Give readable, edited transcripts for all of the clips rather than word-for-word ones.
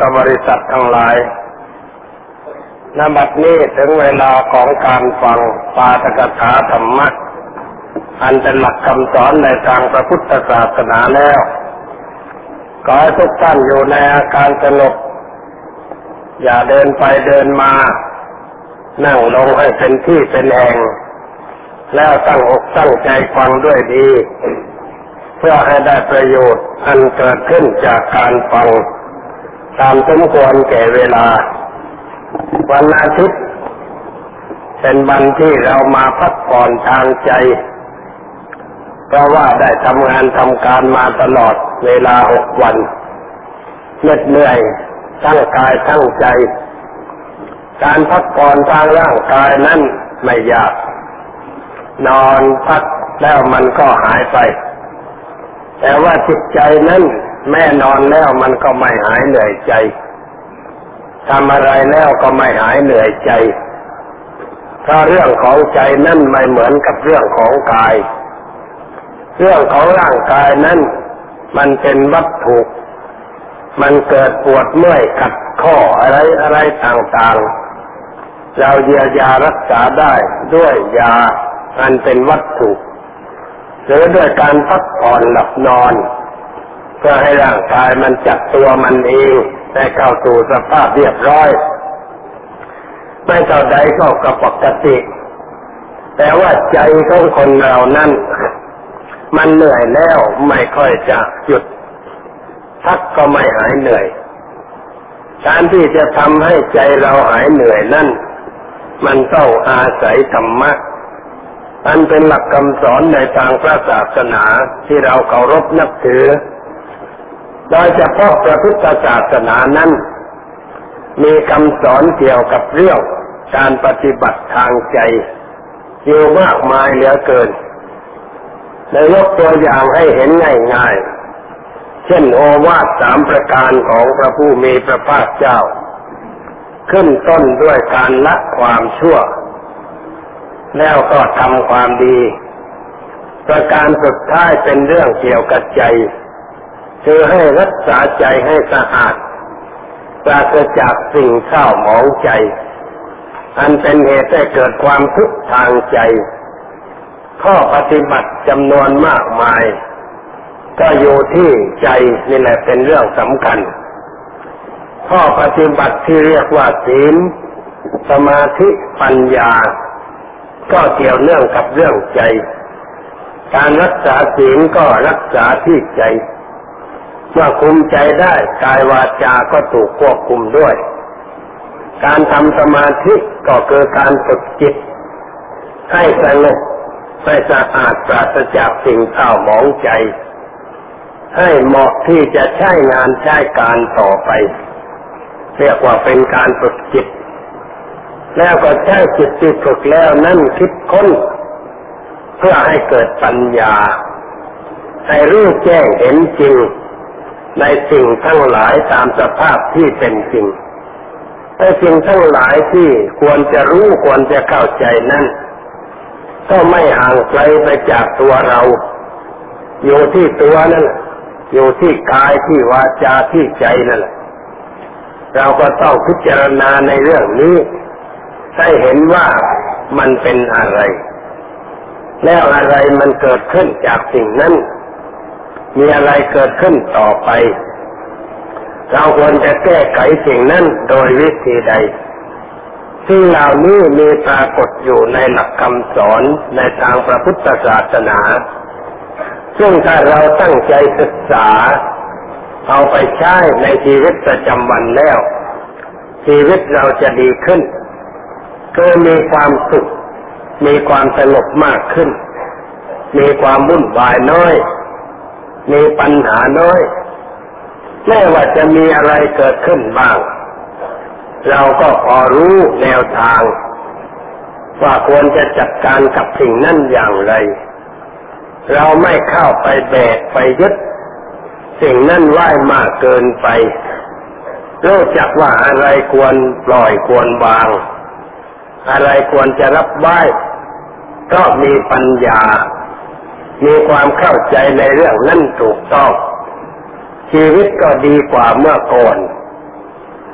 บริษัททั้งหลายณ บัดนี้ถึงเวลาของการฟังปาฐกถาธรรมะอันเป็นหลักคำสอนในทางพระพุทธศาสนาแล้วขอให้ทุกท่านอยู่ในอาการสงบอย่าเดินไปเดินมานั่งลงให้เป็นที่เป็นแห่งแล้วตั้งอกตั้งใจฟังด้วยดีเพื่อให้ได้ประโยชน์อันเกิดขึ้นจากการฟังตามสมควรแก่เวลาวันอาทิตย์เป็นวันที่เรามาพักผ่อนทางใจเพราะว่าได้ทำงานทำการมาตลอดเวลา6 วันเหน็ดเหนื่อยทั้งกายทั้งใจการพักผ่อนทางร่างกายนั้นไม่ยากนอนพักแล้วมันก็หายไปแต่ว่าจิตใจนั้นแม่นอนแล้วมันก็ไม่หายเหนื่อยใจทำอะไรแล้วก็ไม่หายเหนื่อยใจเพราะเรื่องของใจนั้นไม่เหมือนกับเรื่องของกายเรื่องของร่างกายนั้นมันเป็นวัตถุมันเกิดปวดเมื่อยขัดข้ออะไรต่างๆเราเยียวยารักษาได้ด้วยยาอันเป็นวัตถุหรือด้วยการพักผ่อนหลับนอนเพื่อให้ร่างกายมันจัดตัวมันเองได้เข้าสู่สภาพเรียบร้อยไม่เท่าใดก็ปกติแต่ว่าใจของคนเรานั้นมันเหนื่อยแล้วไม่ค่อยจะหยุดพักก็ไม่หายเหนื่อยการที่จะทำให้ใจเราหายเหนื่อยนั่นมันต้องอาศัยธรรมะอันเป็นหลักคำสอนในทางพระศาสนาที่เราเคารพนับถือโดยเฉพาะพระพุทธศาสนานั้นมีคำสอนเกี่ยวกับเรื่องการปฏิบัติทางใจอยู่มากมายเหลือเกินและยกตัวอย่างให้เห็นง่ายๆเช่นโอวาท3 ประการของพระผู้มีพระภาคเจ้าขึ้นต้นด้วยการละความชั่วแล้วก็ทำความดีประการสุดท้ายเป็นเรื่องเกี่ยวกับใจคือให้รักษาใจให้สะอาดปราศจากสิ่งเศร้าหมองใจอันเป็นเหตุให้เกิดความทุกข์ทางใจข้อปฏิบัติจำนวนมากมายก็อยู่ที่ใจนี่แหละเป็นเรื่องสำคัญข้อปฏิบัติที่เรียกว่าศีลสมาธิปัญญาก็เกี่ยวเนื่องกับเรื่องใจการรักษาศีลก็รักษาที่ใจเมื่อคุมใจได้กายวาจาก็ถูกควบคุมด้วยการทำสมาธิก็คือการฝึกจิตให้สงบให้สะอาดปราศจากสิ่งเศร้าหมองใจให้เหมาะที่จะใช้งานใช้การต่อไปเรียกว่าเป็นการฝึกจิตแล้วก็ใช้จิตที่ฝึกแล้วนั่นคิดค้นเพื่อให้เกิดปัญญาให้รู้แจ้งเห็นจริงในสิ่งทั้งหลายตามสภาพที่เป็นจริงแต่สิ่งทั้งหลายที่ควรจะรู้ควรจะเข้าใจนั้นก็ไม่ห่างไกลไปจากตัวเราอยู่ที่ตัวนั่นแหละอยู่ที่กายที่วาจาที่ใจนั่นแหละเราก็ต้องพิจารณาในเรื่องนี้ให้เห็นว่ามันเป็นอะไรแล้วอะไรมันเกิดขึ้นจากสิ่งนั้นมีอะไรเกิดขึ้นต่อไปเราควรจะแก้ไขสิ่งนั้นโดยวิธีใดสิ่งเหล่านี้มีปรากฏอยู่ในหลักคำสอนในทางพระพุทธศาสนาซึ่งถ้าเราตั้งใจศึกษาเอาไปใช้ในชีวิตประจำวันแล้วชีวิตเราจะดีขึ้นคือมีความสุขมีความสงบมากขึ้นมีความวุ่นวายน้อยมีปัญหาน้อยแม้ว่าจะมีอะไรเกิดขึ้นบ้างเราก็พอรู้แนวทางว่าควรจะจัดการกับสิ่งนั้นอย่างไรเราไม่เข้าไปแบกไปยึดสิ่งนั้นไว้มากเกินไปรู้จักว่าอะไรควรปล่อยควรวางอะไรควรจะรับไว้ก็มีปัญญามีความเข้าใจในเรื่องนั้นถูกต้องชีวิตก็ดีกว่าเมื่อก่อน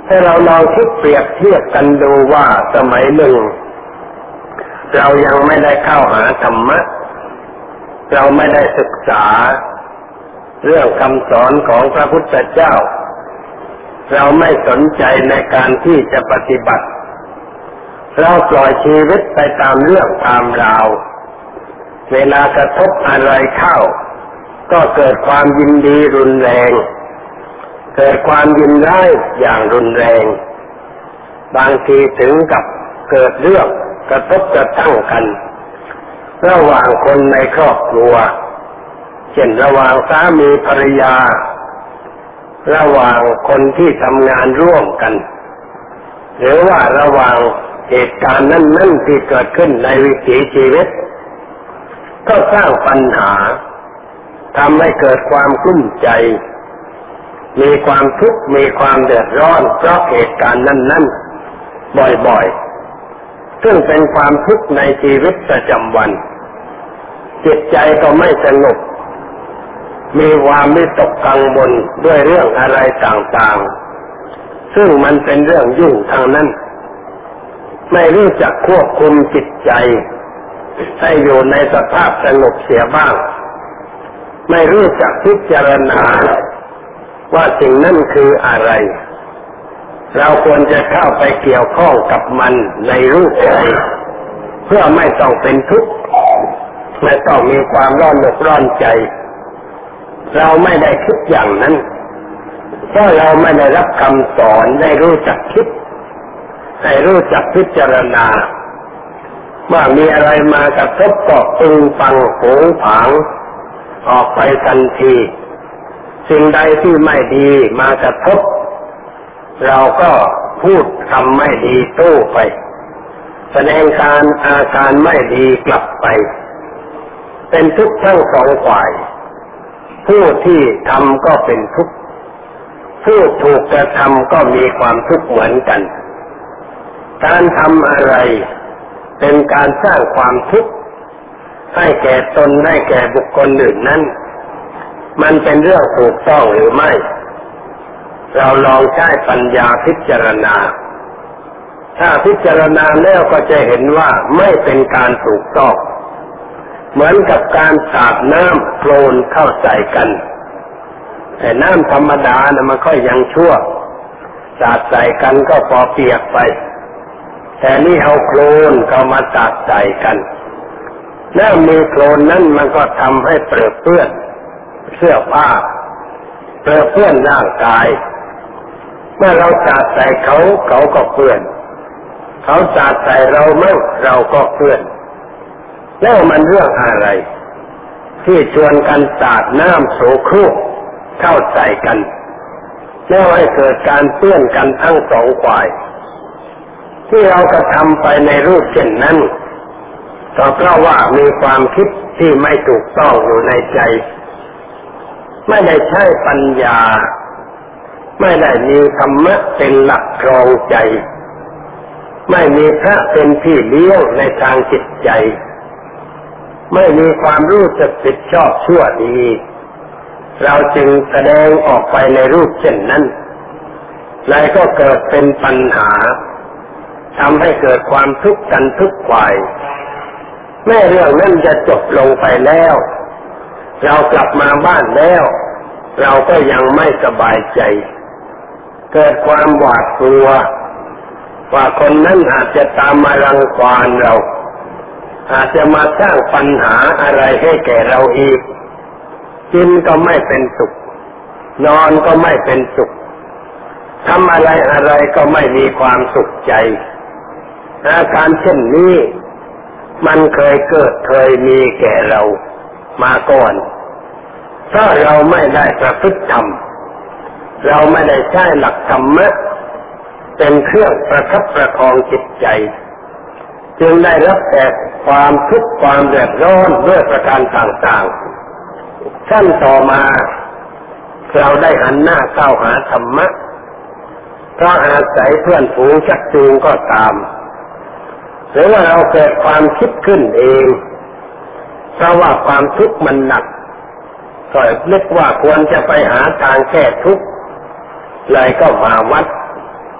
ให้เราลองคิดเปรียบเทียบกันดูว่าสมัยหนึ่งเรายังไม่ได้เข้าหาธรรมะเราไม่ได้ศึกษาเรื่องคำสอนของพระพุทธเจ้าเราไม่สนใจในการที่จะปฏิบัติเราปล่อยชีวิตไปตามเรื่องตามราวเวลากระทบอะไรเข้าก็เกิดความยินดีรุนแรงเกิดความยินร้ายอย่างรุนแรงบางทีถึงกับเกิดเรื่องกระทบกระทั่งกันระหว่างคนในครอบครัวเช่นระหว่างสามีภรรยาระหว่างคนที่ทำงานร่วมกันหรือว่าระหว่างเหตุการณ์นั้นๆที่เกิดขึ้นในวิถีชีวิตก็สร้างปัญหาทำให้เกิดความกลุ้มใจมีความทุกข์มีความเดือดร้อนเพราะเหตุการณ์นั้นๆบ่อยๆซึ่งเป็นความทุกข์ในชีวิตประจำวันจิตใจก็ไม่สงบมีความวิตกกังวลด้วยเรื่องอะไรต่างๆซึ่งมันเป็นเรื่องยุ่งทางนั้นไม่รู้จักควบคุมจิตใจให้อยู่ในสภาพสงบเสียบ้างไม่รู้จักพิจารณาว่าสิ่งนั้นคืออะไรเราควรจะเข้าไปเกี่ยวข้องกับมันในรูปใดเพื่อไม่ต้องเป็นทุกข์ไม่ต้องมีความร้อนอกร้อนใจเราไม่ได้คิดอย่างนั้นเพราะเราไม่ได้รับคำสอนได้รู้จักคิดได้รู้จักพิจารณาว่ามีอะไรมากระทบก็ปึงปังโผงผางออกไปทันทีสิ่งใดที่ไม่ดีมากระทบเราก็พูดคำไม่ดีโต้ไปแสดงอาการไม่ดีกลับไปเป็นทุกข์ทั้งสองฝ่ายผู้ที่ทำก็เป็นทุกข์ผู้ถูกกระทำก็มีความทุกข์เหมือนกันการทำอะไรเป็นการสร้างความทุกข์ให้แก่ตนให้แก่บุคคลอื่นนั้นมันเป็นเรื่องถูกต้องหรือไม่เราลองใช้ปัญญาพิจารณาถ้าพิจารณาแล้วก็จะเห็นว่าไม่เป็นการถูกต้องเหมือนกับการสาดน้ำโคลนเข้าใส่กันแต่น้ำธรรมดานะมันก็ยังชั่วสาดใส่กันก็พอเปียกไปแต่นี่เอาโคลนเข้ามาสาดใส่กันแล้วมีโคลนนั้นมันก็ทำให้เปื้อนเสื้อผ้าเปื้อนร่างกายเมื่อเราสาดใส่เขาก็เปื้อนเขาสาดใส่เรามั่งเราก็เปื้อนแล้วมันเรื่องอะไรที่ชวนกันสาดน้ำโสโครกเข้าใส่กันแล้วให้เกิดการเปื้อนกันทั้งสองฝ่ายที่เรากระทำไปในรูปเช่นนั้นก็เพราะว่ามีความคิดที่ไม่ถูกต้องอยู่ในใจไม่ได้ใช้ปัญญาไม่ได้มีธรรมะเป็นหลักครองใจไม่มีพระเป็นพี่เลี้ยงในทางจิตใจไม่มีความรู้จักผิดชอบชั่วดีเราจึงแสดงออกไปในรูปเช่นนั้นแล้วก็เกิดเป็นปัญหาทำให้เกิดความทุกข์กันทุกฝ่ายแม้เรื่องนั้นจะจบลงไปแล้วเรากลับมาบ้านแล้วเราก็ยังไม่สบายใจเกิดความหวาดกลัวว่าคนนั้นอาจจะตามมารังควานเราอาจจะมาสร้างปัญหาอะไรให้แก่เราอีกกินก็ไม่เป็นสุขนอนก็ไม่เป็นสุขทำอะไรก็ไม่มีความสุขใจอาการเช่นนี้มันเคยเกิดเคยมีแก่เรามาก่อนถ้าเราไม่ได้ประพฤติธรรมเราไม่ได้ใช้หลักธรรมะเป็นเครื่องประคับประคองจิตใจจึงได้รับแต่ความทุกข์ความเดือดร้อนด้วยประการต่างๆขั้นต่อมาเราได้หันหน้าเข้าหาธรรมะเพราะอาศัยเพื่อนฝูงชักจูงก็ตามหรือว่าเราเกิดความคิดขึ้นเองเพราะว่าความทุกข์มันหนักก็นึกว่าควรจะไปหาทางแก้ทุกข์เลยก็มาวัด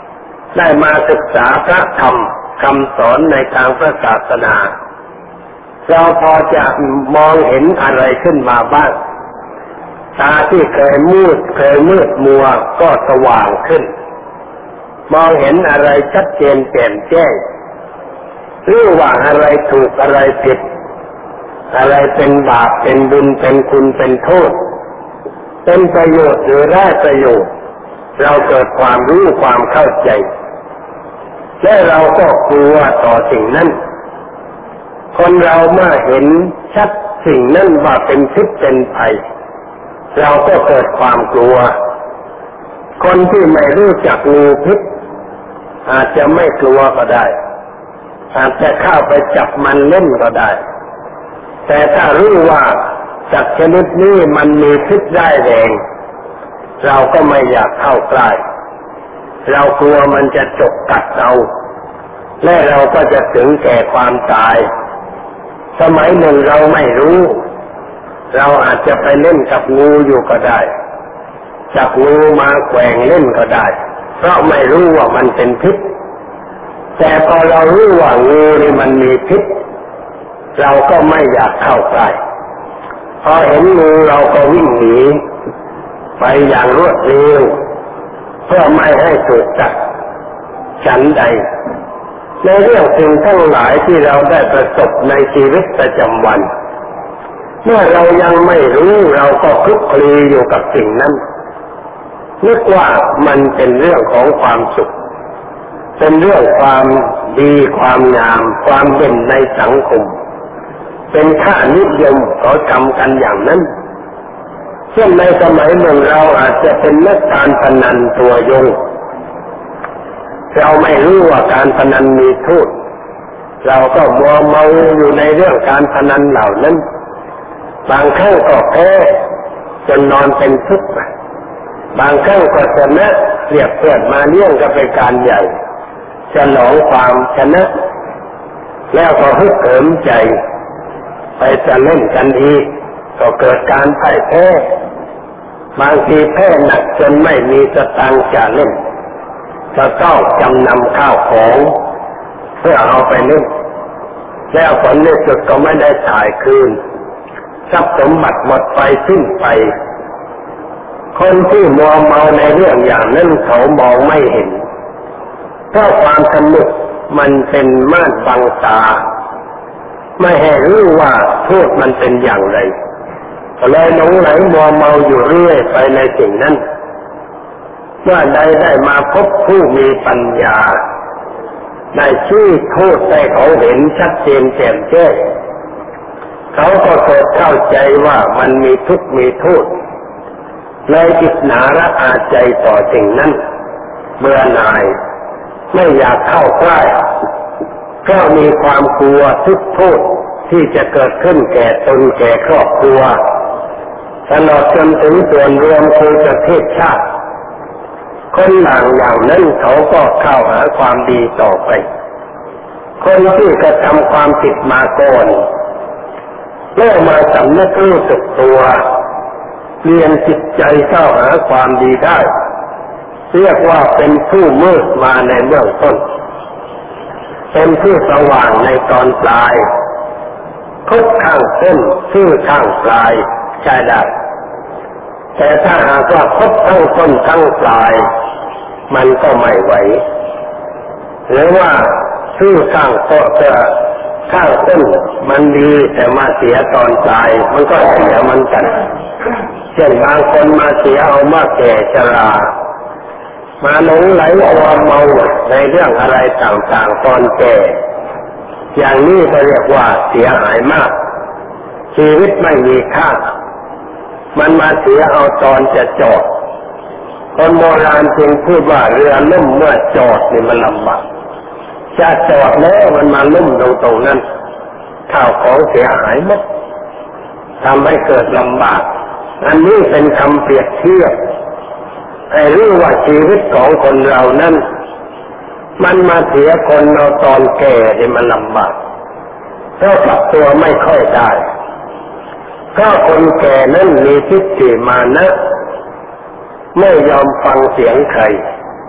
ได้มาศึกษาพระธรรมคำสอนในทางพระศาสนาเราพอจะมองเห็นอะไรขึ้นมาบ้างตาที่เคยมืดมัวก็สว่างขึ้นมองเห็นอะไรชัดเจนแจ่มแจ้งรู้ว่าอะไรถูกอะไรผิดอะไรเป็นบาปเป็นบุญเป็นคุณเป็นโทษเป็นประโยชน์หรือไร้ประโยชน์เราเกิดความรู้ความเข้าใจและเราก็กลัวต่อสิ่งนั้นคนเราเมื่อเห็นชัดสิ่งนั้นว่าเป็นพิษเป็นภัยเราก็เกิดความกลัวคนที่ไม่รู้จักงูพิษอาจจะไม่กลัวก็ได้อาจจะเข้าไปจับมันเล่นก็ได้แต่ถ้ารู้ว่าสัตว์ชนิดนี้มันมีพิษร้ายแรงเราก็ไม่อยากเข้าใกล้เรากลัวมันจะฉกกัดเราและเราก็จะถึงแก่ความตายสมัยหนึ่งเราไม่รู้เราอาจจะไปเล่นกับงูอยู่ก็ได้จับงูมาแกว่งเล่นก็ได้เพราะไม่รู้ว่ามันเป็นพิษแต่พอเรารู้ว่างูนี่มันมีพิษเราก็ไม่อยากเข้าใกล้พอเห็นงูเราก็วิ่งหนีไปอย่างรวดเร็วเพื่อไม่ให้ถูกกัดฉันใดในเรื่องสิ่งทั้งหลายที่เราได้ประสบในชีวิตประจำวันเมื่อเรายังไม่รู้เราก็คลุกคลีอยู่กับสิ่งนั้นนึกว่ามันเป็นเรื่องของความสุขเป็นเรื่องความดีความงามความเด่นในสังคมเป็นค่านิยมเขาทำกันอย่างนั้นเช่นในสมัยหนึ่งเราอาจจะเป็นนักการพนันตัวยงเราไม่รู้ว่าการพนันมีโทษเราก็มัวเมาอยู่ในเรื่องการพนันเหล่านั้นบางครั้งก็แพ้จนนอนเป็นทุกข์บางครั้งก็ชนะเรียกเพื่อนมาเลี้ยงก็เป็นการใหญ่ฉลองความชนะแล้วก็ฮึกเหิมใจไปจะเล่นกันอีกก็เกิดการพ่ายแพ้บางทีแพ้หนักจนไม่มีสตางค์จะเล่นจะต้องจำนำข้าวของเพื่อเอาไปเล่นแล้วผลในสุดก็ไม่ได้ถ่ายคืนทรัพย์สมบัติหมดไปสิ้นไปคนที่มัวเมาในเรื่องอย่างนั้นเขามองไม่เห็นเพราะความสนุกมันเป็นม่านบังตาไม่ให้รู้ว่าโทษมันเป็นอย่างไรก็เลยหลงไหลมัวเมาอยู่เรื่อยไปในสิ่งนั้นเมื่อใดได้มาพบผู้มีปัญญาได้ชี้โทษให้เขาเห็นชัดเจนแจ่มแจ้งเขาก็เกิดเข้าใจว่ามันมีทุกข์มีโทษเลยอิจฉาระอาใจต่อสิ่งนั้นเบื่อหน่ายไม่อยากเข้าใกล้ก็มีความกลัวทุกโทษที่จะเกิดขึ้นแก่ตนแก่ครอบครัวตลอดจนถึงส่วนรวมคือประเทศชาติคนหลังอย่างนั้นเขาก็เข้าหาความดีต่อไปคนที่กระทำความผิดมาก่อนเมื่อมาสำนึกรู้สึกตัวเปลี่ยนจิตใจเข้าหาความดีได้เรียกว่าเป็นผู้มืดมาในเบื้องต้นเป็นผู้สว่างในตอนปลายคดข้างต้นชื่อข้างปลายใช่ได้แต่ถ้าหากว่าคดทั้งต้นทั้งปลายมันก็ไม่ไหวหรือว่าชื่อข้างต้นข้างต้นมันดีแต่มาเสียตอนปลายมันก็เสียมันกันเช่นบางคนมาเสียเอามาแก่ชรามาหลงไหลความเมาในเรื่องอะไรต่างๆตอนแก่อย่างนี้ก็เรียกว่าเสียหายมากชีวิตไม่มีค่ามันมาเสียเอาตอนจะจอดคนโบราณจึงพูดว่าเรือล่มเมื่อจอดนี่มันลำบากจะจอดแล้วมันมาล่มตรงนั้นข้าวของเสียหายหมดทำให้เกิดลำบากอันนี้เป็นคำเปรียบเทียบให้รู้ว่าชีวิตของคนเรานั้นมันมาเสียคนเราตอนแก่นี่มันลำบากเพราะปรับตัวไม่ค่อยได้เพราะคนแก่นั้นมีทิฏฐิมานะไม่ยอมฟังเสียงใคร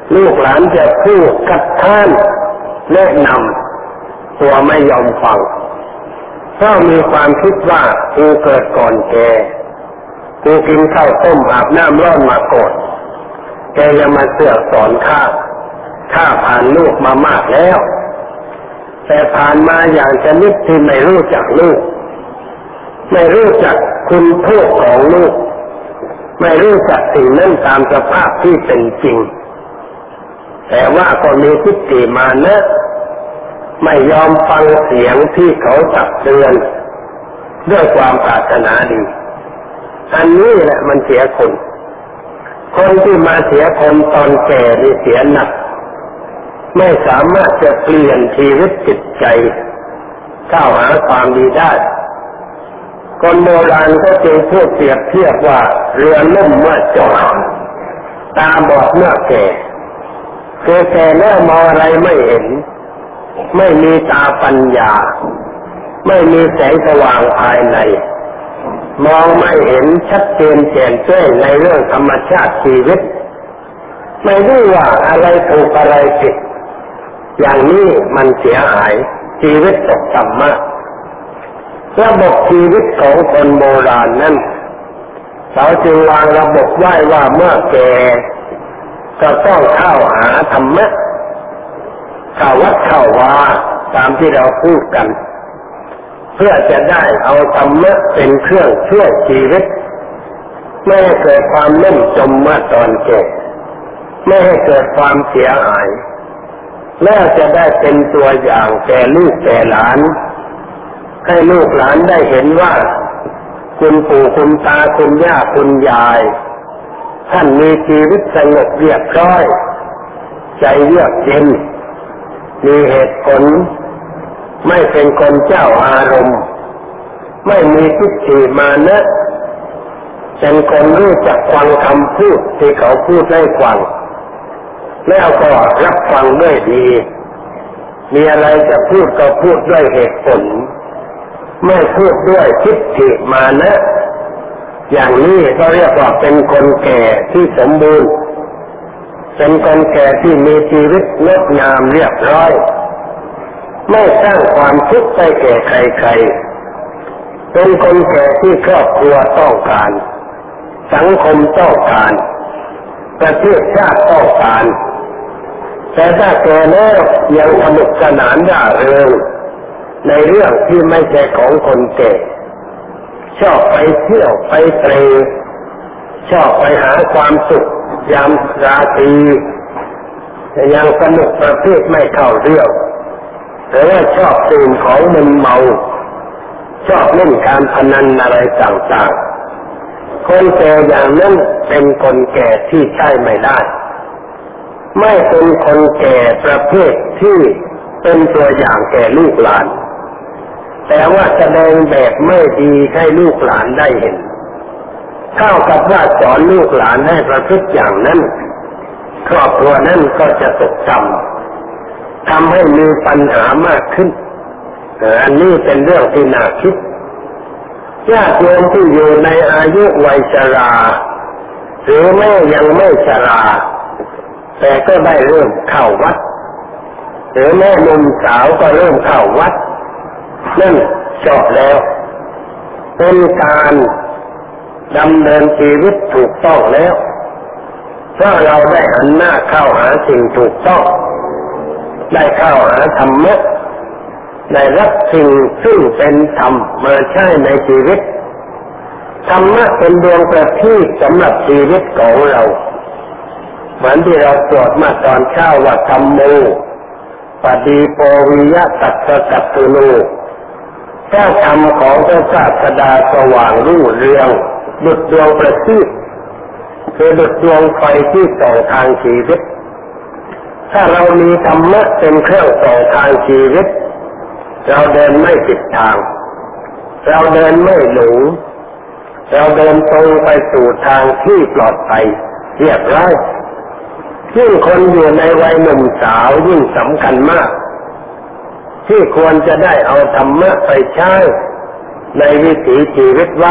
ลูกหลานจะพูดคัดค้านแนะนำตัวไม่ยอมฟังเพราะมีความคิดว่ากูเกิดก่อนแกกูกินข้าวต้มอาบน้ำร้อนมาก่อนแกยังมาเสือกสอนข้าผ่านลูกมามากแล้วแต่ผ่านมาอย่างชนิดที่ไม่รู้จักลูกไม่รู้จักคุณโทษของลูกไม่รู้จักสิ่งนั้นตามสภาพที่เป็นจริงแต่ว่าก็มีทิฏฐิมานะไม่ยอมฟังเสียงที่เขาตักเตือนด้วยความปรารถนาดีอันนี้แหละมันเสียคนที่มาเสียคนตอนแก่นี่เสียหนักไม่สามารถจะเปลี่ยนชีวิตจิตใจเข้าหาความดีได้คนโบราณก็จึงพูดเปรียบเทียบว่าเรือล่มเมื่อจอดตาบอดเมื่อแก่คือแก่แล้วมองอะไรไม่เห็นไม่มีตาปัญญาไม่มีแสงสว่างภายในมองไม่เห็นชัดเจนแจ่มแจ้งในเรื่องธรรมชาติชีวิตไม่รู้ว่าอะไรถูกอะไรผิดอย่างนี้มันเสียหายชีวิตตกต่ำมากระบบชีวิตของคนโบราณนั้นเขาจึงวางระบบไว้ว่าเมื่อแก่ก็ต้องเข้าหาธรรมะเข้าวัดเข้าวาตามที่เราพูดกันเพื่อจะได้เอาธรรมะเป็นเครื่องช่วยชีวิตไม่ให้เกิดความล่มจมเมื่อตอนแก่ไม่ให้เกิดความเสียหายแล้วจะได้เป็นตัวอย่างแก่ลูกแก่หลานให้ลูกหลานได้เห็นว่าคุณปู่คุณตาคุณย่าคุณยายท่านมีชีวิตสงบเรียบร้อยใจเยือกเย็นมีเหตุผลไม่เป็นคนเจ้าอารมณ์ไม่มีทิฏฐิมานะเป็นคนรู้จักฟังคำพูดที่เขาพูดให้ฟังแล้วก็รับฟังด้วยดีมีอะไรจะพูดก็พูดด้วยเหตุผลไม่พูดด้วยทิฏฐิมานะอย่างนี้ก็เรียกว่าเป็นคนแก่ที่สมบูรณ์เป็นคนแก่ที่มีชีวิตงดงามเรียบร้อยไม่สร้างความทุกข์ให้แก่ใครๆเป็นคนแก่ที่ครอบครัวต้องการสังคมต้องการประเทศชาติต้องการแต่ถ้าแก่แล้วยังสนุกสนานร่าเริงในเรื่องที่ไม่ใช่ของคนแก่ชอบไปเที่ยวไปเตร่ชอบไปหาความสุขยามราตรีแต่ยังสนุกประเภทไม่เข้าเรื่องแต่ว่าชอบดื่มของมึนเมาชอบเล่นการพนันอะไรต่างๆคนแก่อย่างนั้นเป็นคนแก่ที่ใช้ไม่ได้ไม่เป็นคนแก่ประเภทที่เป็นตัวอย่างแก่ลูกหลานแต่ว่าแสดงแบบไม่ดีให้ลูกหลานได้เห็นเท่ากับว่าสอนลูกหลานให้ประพฤติอย่างนั้นครอบครัวนั้นก็จะตกต่ำทำให้มีปัญหามากขึ้นอันนี้เป็นเรื่องที่น่าคิดญาติโยมที่อยู่ในอายุวัยชราหรือแม่ยังไม่ชราแต่ก็ได้เริ่มเข้าวัดหรือแม่หนุ่มสาวก็เริ่มเข้าวัดนั่นชอบแล้วเป็นการดำเนินชีวิตถูกต้องแล้วเพราะเราได้หันหน้าเข้าหาสิ่งถูกต้องได้เข้าหาธรรมะได้รับสิ่งซึ่งเป็นธรรมมาใช้ในชีวิตธรรมะเป็นดวงประทีปสำหรับชีวิตของเราเหมือนที่เราสวดมาตอนเช้าว่าธัมโมปฏิโปวิยตัสสะกัตตุโนพระธรรมของพระศาสดาสว่างรุ่งเรืองดุจดวงประทีปคือดุจดวงไฟที่ส่องทางชีวิตถ้าเรามีธรรมะเป็นเครื่องส่องทางชีวิตเราเดินไม่ผิดทางเราเดินไม่หลงเราเดินตรงไปสู่ทางที่ปลอดภัยเรียบร้อยยิ่งคนอยู่ในวัยหนุ่มสาวยิ่งสำคัญมากที่ควรจะได้เอาธรรมะไปใช้ในวิถีชีวิตไว้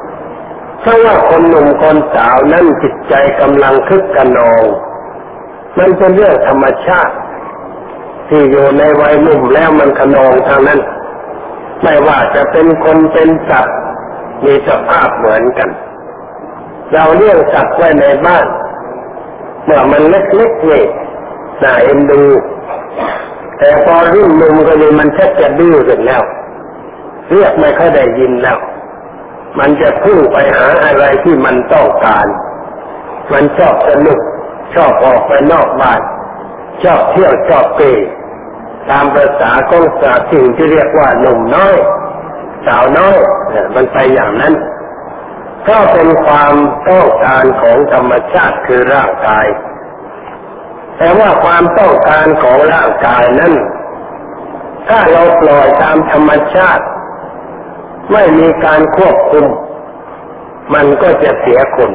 เพราะว่าคนหนุ่มคนสาวนั้นจิตใจกำลังคึกคะนองมันเป็นเรื่องธรรมชาติที่อยู่ในวัยหนุ่มแล้วมันขนองทางนั้นไม่ว่าจะเป็นคนเป็นสัตว์มีสภาพเหมือนกันเราเลี้ยงสัตว์ไว้ในบ้านเมื่อมันเล็กๆนี่น่าเอ็นดูแต่พอรุ่นหนุ่มก็เลยมันชักจะดื้อขึ้นแล้วเรียกไม่ค่อยได้ยินแล้วมันจะพุ่งไปหาอะไรที่มันต้องการมันชอบสนุกชอบออกไปนอกบ้านชอบเที่ยวชอบเตะตามภาษาของสิ่งที่เรียกว่าหนุ่มน้อยสาวน้อยมันไปอย่างนั้นก็เป็นความต้องการของธรรมชาติคือร่างกายแต่ว่าความต้องการของร่างกายนั้นถ้าเราปล่อยตามธรรมชาติไม่มีการควบคุมมันก็จะเสียคน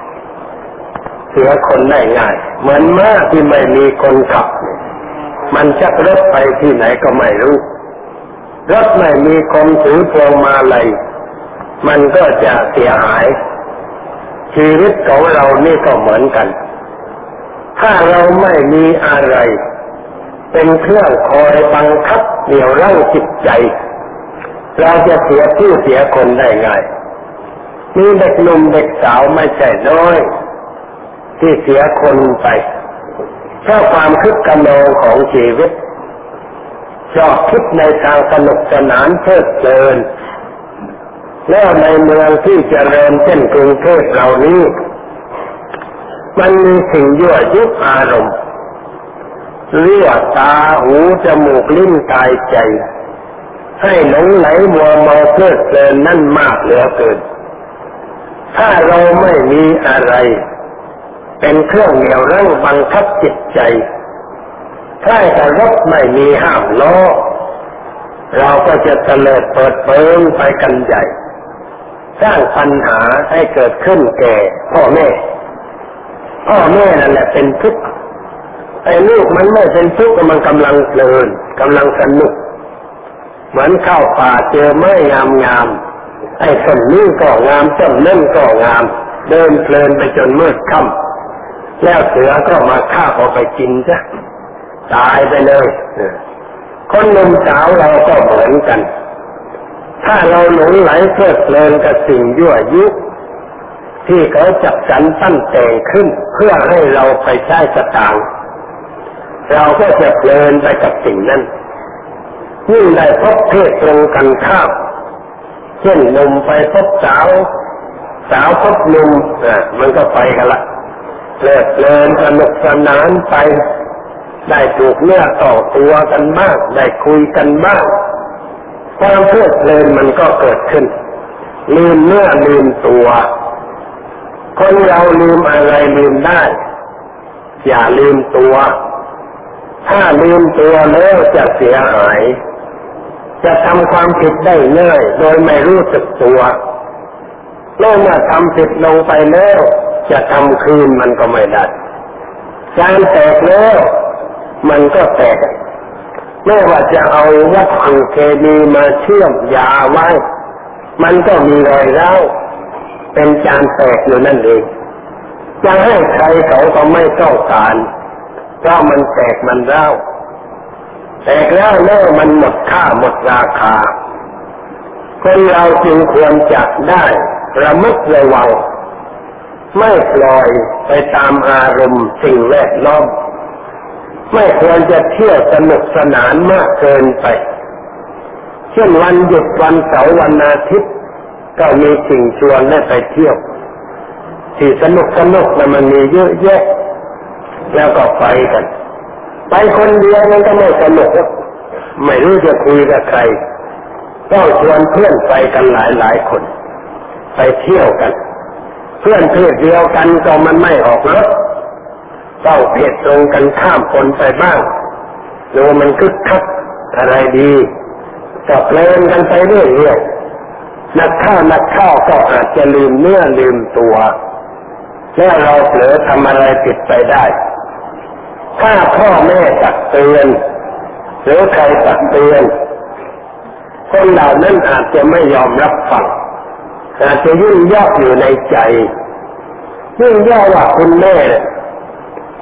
ได้ง่ายเหมือนม้าที่ไม่มีคนขับมันชักรถไปที่ไหนก็ไม่รู้รถไม่มีคนถือพวงมาลัยมันก็จะเสียหายชีวิตของเรานี่ก็เหมือนกันถ้าเราไม่มีอะไรเป็นเครื่องคอยบังคับเหนี่ยวรั้งจิตใจเราจะเสียผู้เสียคนได้ง่ายมีเด็กหนุ่มเด็กสาวไม่ใช่น้อยที่เสียคนไปเพราะความคึกขนองของชีวิตชอบคิดในทางสนุกสนานเพลิดเพลินแล้วในเมืองที่เจริญเช่นกรุงเทพเรานี้มันมีสิ่งยั่วยุอารมณ์เรียกตาหูจมูกลิ้นกายใจให้หลงไหลมัวเมาเพลิดเพลินนั่นมากเหลือเกินถ้าเราไม่มีอะไรเป็นเครื่องเหนี่ยวรั้งบังคับจิตใจถ้าแต่รถไม่มีห้ามล้อเราก็จะเตลิดเปิดเปิงไปกันใหญ่สร้างปัญหาให้เกิดขึ้นแก่พ่อแม่นั่นแหละเป็นทุกข์ไอ้ลูกมันไม่เป็นทุกข์มันกำลังเพลินกำลังสนุกเหมือนเข้าป่าเจอไม้งามไอ้ต้นนี้ก็งามต้นนั่นก็งามเดินเพลินไปจนมืดค่ำแล้วเสือก็มาฆ่าเอาไปกินซะตายไปเลยคนหนุ่มสาวเราก็เหมือนกันถ้าเราหลงไหลเพลิดเพลินกับสิ่งยั่วยุที่เขาจับสรรปั้นแต่งขึ้นเพื่อให้เราไปใช้สตางค์เราก็จะเพลินไปกับสิ่งนั้นยิ่งได้พบเพศตรงกันข้ามเช่นหนุ่มไปพบสาวพบหนุ่มมันก็ไปกันละเพลิดเพลินสนุกสนานไปได้ถูกเนื้อต่อตัวกันบ้างได้คุยกันบ้างความเพลิดเพลินมันก็เกิดขึ้นลืมเนื้อลืมตัวคนเราลืมอะไรลืมได้อย่าลืมตัวถ้าลืมตัวแล้วจะเสียหายจะทำความผิดได้ง่ายโดยไม่รู้สึกตัวเมื่อทำผิดลงไปแล้วจะทำคืนมันก็ไม่ได้การแตกแล้วมันก็แตกไม่ว่าจะเอาวัตถุเคมีมาเชื่อมยาไว้มันก็มีรอยร้าวเป็นจานแตกอยู่นั่นเองจะให้ใครเขาก็ไม่ต้องการเพราะมันแตกมันร้าวแตกแล้วมันหมดค่าหมดราคาคนเราจึงควรจับได้ระมัดระวังไม่ปล่อยไปตามอารมณ์สิ่งแวดล้อมไม่ควรจะเที่ยวสนุกสนานมากเกินไปเช่นวันหยุดวันเสาร์วันอาทิตย์ก็มีสิ่งชวนให้ไปเที่ยวที่สนุกแล้วมันมีเยอะแยะแล้วก็ไปกันไปคนเดียวมันก็ไม่สนุกไม่รู้จะคุยกับใครต้องชวนเพื่อนไปกันหลายคนไปเที่ยวกันเพื่อนเพศเดียวกันก็มันไม่ออกรถต้องเพศตรงกันข้ามคนไปบ้างดูมันคึกคักอะไรดีก็เพลินกันไปเรื่อยๆนักข้าวก็อาจจะลืมเนื้อลืมตัวแล้วเราเผลอทำอะไรผิดไปได้ถ้าพ่อแม่ตักเตือนหรือใครตักเตือนคนเหล่านั้นอาจจะไม่ยอมรับฟังอาจจะยุ่งยากอยู่ในใจยุ่งยากว่าคุณแม่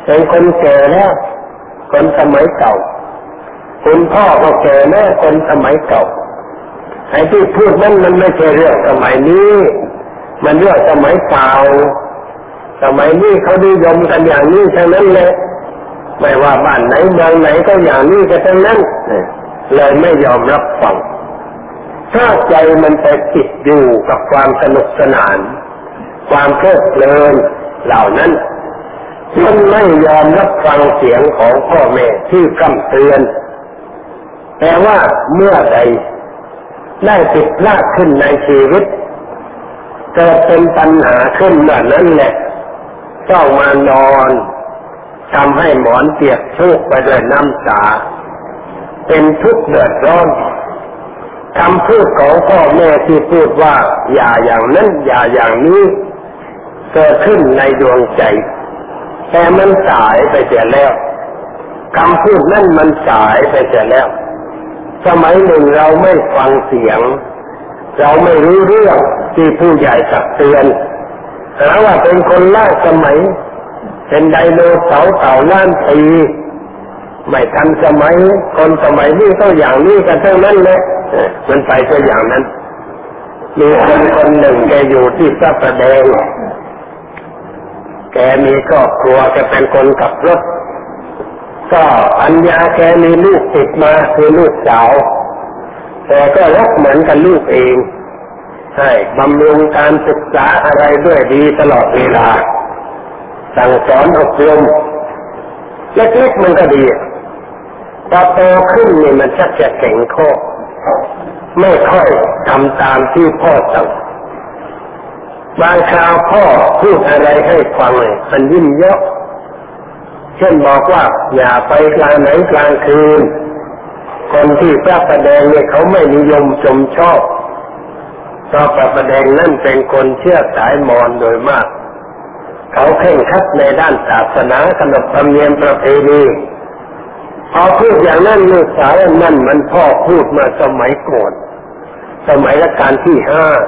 เป็นคนแก่แล้วคนสมัยเก่าคุณพ่อก็แก่แล้วคนสมัยเก่าไอ้ที่พูดนั้นมันไม่ใช่เรื่องสมัยนี้มันเรื่องสมัยเก่าสมัยนี้เขานิยมกันอย่างนี้ทั้งนั้นเลยไม่ว่าบ้านไหนเมืองไหนก็อย่างนี้กันทั้งนั้นเลยไม่ยอมรับฟังถ้าใจมันไปติดอยู่กับความสนุกสนานความเพลิดเพลินเหล่านั้นมันไม่ยอมรับฟังเสียงของพ่อแม่ที่กำเตือนแต่ว่าเมื่อใดได้ผิดพลาดขึ้นในชีวิตเกิดเป็นปัญหาขึ้นแบบนั้นแหละต้องมานอนทำให้หมอนเปียกชุกไปด้วยน้ำตาเป็นทุกข์เดือดร้อนคำพูดของพ่อแม่ที่พูดว่าอย่าอย่างนั้นอย่าอย่างนี้เกิดขึ้นในดวงใจแต่มันสายไปเสียแล้วคำพูดนั่นมันสายไปเสียแล้วสมัยหนึ่งเราไม่ฟังเสียงเราไม่รู้เรื่องที่ผู้ใหญ่ตักเตือนหาว่าเป็นคนล้าสมัยเป็นไดโนเสาร์เต่าล้านปีไม่ทันสมัยคนสมัยนี้ต้องอย่างนี้กันทั้งนั้นเลยมันไปก็อย่างนั้นมีคนหนึ่งแกอยู่ที่พระประแดงแกมีครอบครัวแกเป็นคนขับรถก็ปัญญาแกมีลูกติดมาคือลูกสาวแต่ก็รักเหมือนกับลูกเองให้บำรุงการศึกษาอะไรด้วยดีตลอดเวลาสั่งสอนอบรมเล็กๆมันก็ดีพอโตขึ้นนี่มันชักจะแข็งข้อไม่ค่อยทำตามที่พ่อสั่งบางคราวพ่อพูดอะไรให้ฟังมันยิ้มเยาะเช่นบอกว่าอย่าไปกลางไหนกลางคืนคนที่พระประแดงเนี่ยเขาไม่นิยมชมชอบเพราะพระประแดงนั่นเป็นคนเชื่อสายมอญโดยมากเขาเคร่งครัดในด้านศาสนาขนบธรรมเนียมประเพณีพอพูดอย่างนั้นลูกสาวนั่นมันพ่อพูดมาสมัยก่อนสมัยรัชกาลที่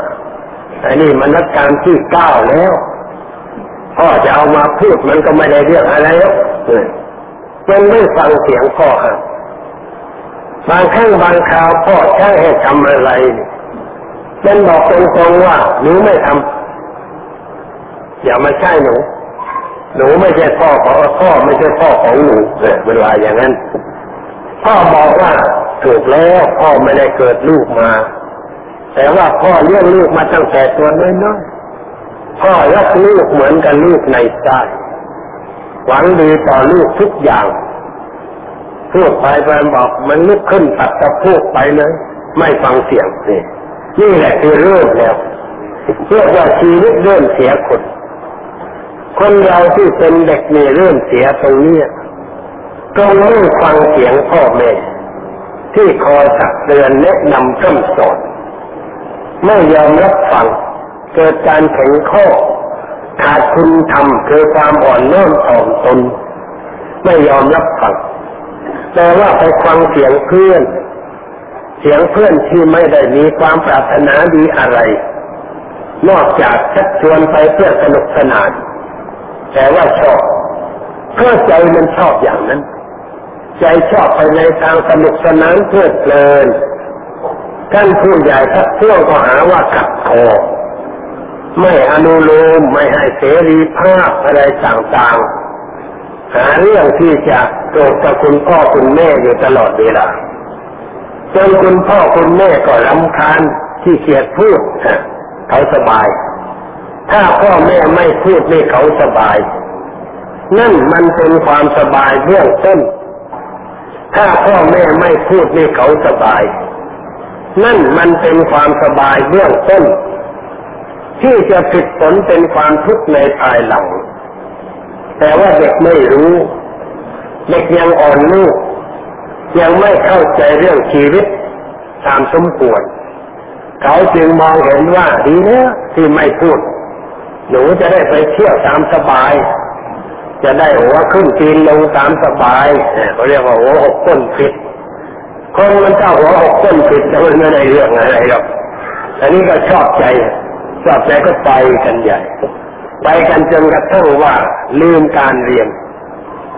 5ไอ้นี่มันรัชกาลที่9แล้วพ่อจะเอามาพูดมันก็ไม่ได้เรื่องอะไรแล้วมันไม่ฟังเสียงพ่อบางครั้งบางคราวพ่อใช้ให้ทำอะไรมันบอกตรงๆว่าหนูไม่ทำอย่ามาใช่หนูไม่ใช่พ่อของพ่อไม่ใช่พ่อของหนูเวลาอย่างนั้นพ่อบอกว่าถูกแล้วพ่อไม่ได้เกิดลูกมาแต่ว่าพ่อเลี้ยงลูกมาตั้งแต่ตัวน้อยๆพ่อรักลูกเหมือนกับลูกในไส้หวังดีต่อลูกทุกอย่างพูดไปบอกมันลุกขึ้นตัดกระพูกไปเลยไม่ฟังเสียงนี่แหละคือเริ่มแล้วเรียกว่าชีวิตเริ่มเสียคนเราที่เป็นเด็กนี่เริ่มเสียตรงนี้ตรงไม่ฟังเสียงพ่อแม่ที่คอยตักเตือนแนะนำคำสอนไม่ยอมรับฟังเกิดการแข็งข้อขาดคุณธรรมคือความอ่อนน้อมถ่อมตนไม่ยอมรับฟังแต่ว่าไปฟังเสียงเพื่อนที่ไม่ได้มีความปรารถนาดีอะไรนอกจากชักชวนไปเพื่อสนุกสนานแต่ว่าชอบเพราะใจมันชอบอย่างนั้นใจชอบไปในทางสนุกสนานเพลิดเพลินท่านผู้ใหญ่ทักท้วงก็หาว่าขัดคอไม่อนุโลมไม่ให้เสรีภาพอะไรต่างๆหาเรื่องที่จะโกรธกับคุณพ่อคุณแม่อยู่ตลอดเวลาจนคุณพ่อคุณแม่ก็รำคาญที่เกียจพูดเขาสบายถ้าพ่อแม่ไม่พูดนี่เขาสบายนั่นมันเป็นความสบายเบื้องต้นถ้าพ่อแม่ไม่พูดนี่เขาสบายนั่นมันเป็นความสบายเบื้องต้นที่จะผิดผลเป็นความทุกข์ในภายหลังแต่ว่าเด็กไม่รู้เด็กยังอ่อนลูกยังไม่เข้าใจเรื่องชีวิตตามสมควรเขาจึงมองเห็นว่าดีแล้วที่ไม่พูดหนูจะได้ไปเที่ยวตามสบายจะได้หัวขึ้นตีนลงตามสบายเขาเรียกว่าหัวหกต้นผิดคนมันเจ้าหัวหกต้นผิดแต่มันไม่ได้เรื่องอะไรหรอกอันนี้ก็ชอบใจก็ไปกันใหญ่ไปกันจนกระทั่งว่าลืมการเรียน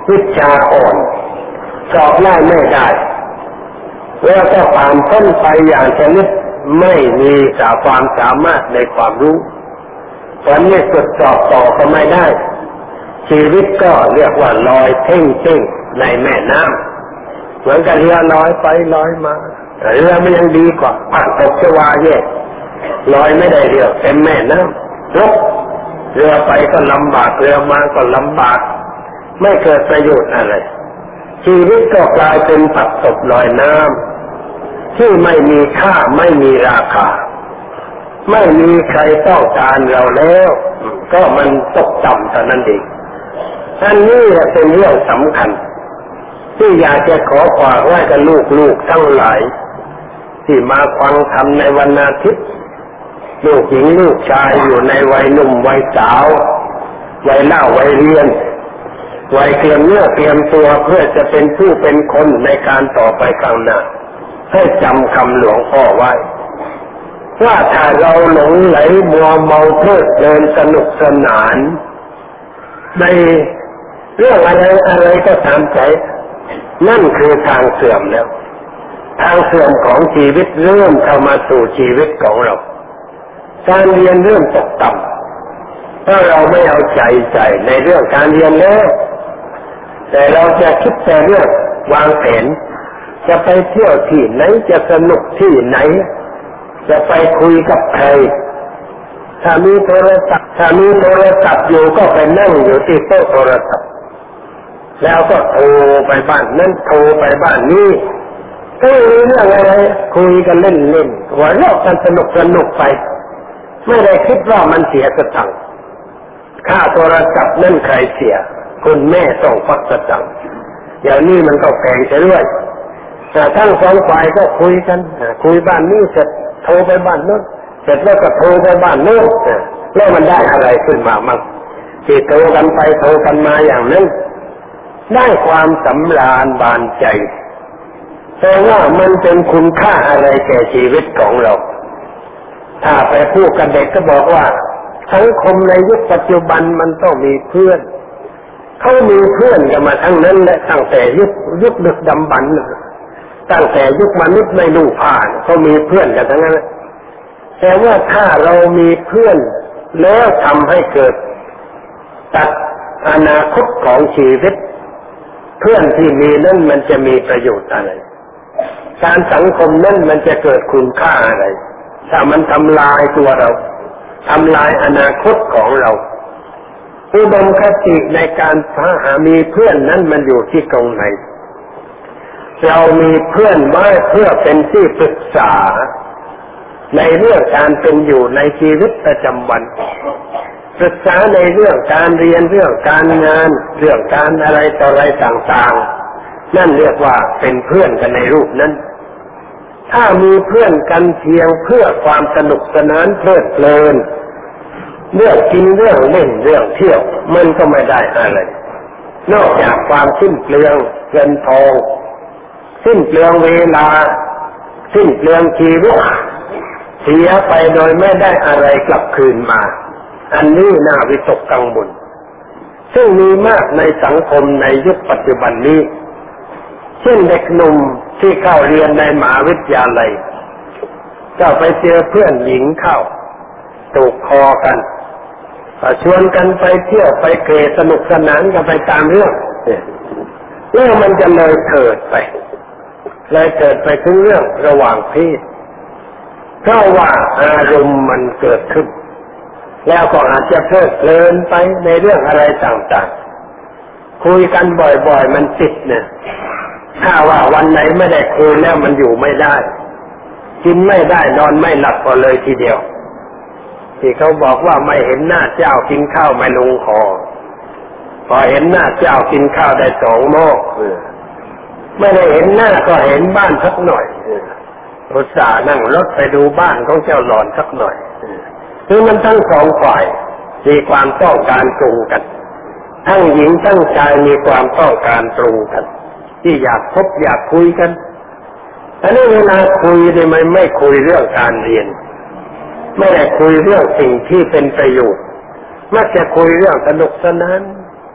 วิชาอ่อนสอบได้ไม่ได้แล้วก็ผ่านพ้นไปอย่างชนิดไม่มีความสามารถในความรู้ตอนนี้ตรวจสอบต่อก็ไม่ได้ชีวิตก็เรียกว่าลอยเท่งๆในแม่น้ำเหมือนกับเรือลอยไปลอยมาเรือมันยังดีกว่าผ่านตกชวาแยกลอยไม่ได้เรือเต็มแม่น้ำรบเรือไปก็ลำบากเรือมาก็ลำบากไม่เกิดประโยชน์อะไรชีวิตก็กลายเป็นผักตบลอยน้ำที่ไม่มีค่าไม่มีราคาไม่มีใครต้องการเราแล้วก็มันตกต่ำเท่านั้นเองอันนี้เป็นเรื่องสำคัญที่อยากจะขอฝากไว้กับลูกๆทั้งหลายที่มาฟังธรรมในวันอาทิตย์ลูกหญิงลูกชายอยู่ในวัยหนุ่มวัยสาววัยเล่าวัยเรียนวัยเตรียมเนื้อเตรียมตัวเพื่อจะเป็นผู้เป็นคนในการต่อไปข้างหน้าให้จำคำหลวงพ่อไว้ว่าถ้าเราหลงไหลมัวเมาเพลิดเพลินสนุกสนานในเรื่องอะไรก็ตามใจนั่นคือทางเสื่อมแล้วทางเสื่อมของชีวิตเริ่มเข้ามาสู่ชีวิตของเราการเรียนเริ่มตกต่ำถ้าเราไม่เอาใจใส่ในเรื่องการเรียนแล้วแต่เราจะคิดแต่เรื่องวางแผนจะไปเที่ยวที่ไหนจะสนุกที่ไหนจะไปคุยกับใครถ้ามีโทรศัพท์อยู่ก็ไปนั่งอยู่ที่โต๊ะโทรศัพท์แล้วก็โทรไปบ้านนั้นโทรไปบ้านนี้ก็มีเรื่องอะไรคุยกันเล่นๆหัวเราะกันสนุกไปไม่ได้คิดว่ามันเสียสตังค์ค่าโทรศัพท์นั่นใครเสียคุณแม่ต้องควักสตังค์อย่างนี้มันก็แพงเสียด้วยแต่ทั้งสองฝ่ายก็คุยกันคุยบ้านนี้เสร็จโทรไปบ้านโน้นเสร็จแล้วก็โทรไปบ้านโน้นแล้วมันได้อะไรขึ้นมามั่งที่โทรกันไปโทรกันมาอย่างนั้นได้ความสำราญบานใจแต่ว่ามันเป็นคุณค่าอะไรแก่ชีวิตของเราถ้าไปพูดกับเด็กก็บอกว่าสังคมในยุคปัจจุบันมันต้องมีเพื่อนเขามีเพื่อนกันมาทั้งนั้นและตั้งแต่ยุคดึกดำบรรพ์ตั้งแต่ยุคมนุษย์ไม่รู้ผ่านเขามีเพื่อนกันทั้งนั้นแต่ว่าถ้าเรามีเพื่อนแล้วทำให้เกิดตัดอนาคตของชีวิตเพื่อนที่มีนั้นมันจะมีประโยชน์อะไรการสังคมนั้นมันจะเกิดคุณค่าอะไรถ้ามันทำลายตัวเราทำลายอนาคตของเราอุดมคติในการหามีเพื่อนนั้นมันอยู่ที่ตรงไหนเรามีเพื่อนไว้เพื่อเป็นที่ปรึกษาในเรื่องการเป็นอยู่ในชีวิตประจำวันปรึกษาในเรื่องการเรียนเรื่องการงานเรื่องการอะไรต่ออะไรต่างๆนั่นเรียกว่าเป็นเพื่อนกันในรูปนั้นถ้ามีเพื่อนกันเพียงเพื่อความสนุกสนานเพลิดเพลินเรื่องกินเรื่องเล่นเรื่องเที่ยวมันก็ไม่ได้อะไรนอกจากความสิ้นเปลืองเงินทองสิ้นเปลืองเวลาสิ้นเปลืองชีวิตเสียไปโดยไม่ได้อะไรกลับคืนมาอันนี้น่าวิตกกังวลซึ่งมีมากในสังคมในยุคปัจจุบันนี้เช่นเด็กหนุ่มที่เข้าเรียนในมหาวิทยาลัยก็ไปเจอเพื่อนหญิงเข้าถูกคอกันชวนกันไปเที่ยวไปเกะสนุกสนานกันไปตามเรื่องแล้วมันจะเลยเถิดไปถึงเรื่องระหว่างเพศเพราะว่าอารมณ์มันเกิดขึ้นแล้วก็อาจจะเพลิดเพลินไปในเรื่องอะไรต่างๆคุยกันบ่อยๆมันติดเนี่ยถ้าว่าวันไหนไม่ได้คุยแล้วมันอยู่ไม่ได้กินไม่ได้นอนไม่หลับก็เลยทีเดียวที่เขาบอกว่าไม่เห็นหน้าเจ้ากินข้าวไม่ลงคอพอเห็นหน้าเจ้ากินข้าวได้2 หม้อไม่ได้เห็นหน้าก็เห็นบ้านสักหน่อยอุตส่าห์นั่งรถไปดูบ้านของเจ้าหลอนสักหน่อยคือมันทั้งสองฝ่ายมีความต้องการตรงกันทั้งหญิงทั้งชายมีความต้องการตรงกันที่อยากพบอยากคุยกันแต่นี่เวลาคุยเนี่ยมันไม่คุยเรื่องการเรียนไม่ได้คุยเรื่องสิ่งที่เป็นประโยชน์มักจะคุยเรื่องสนุกสนาน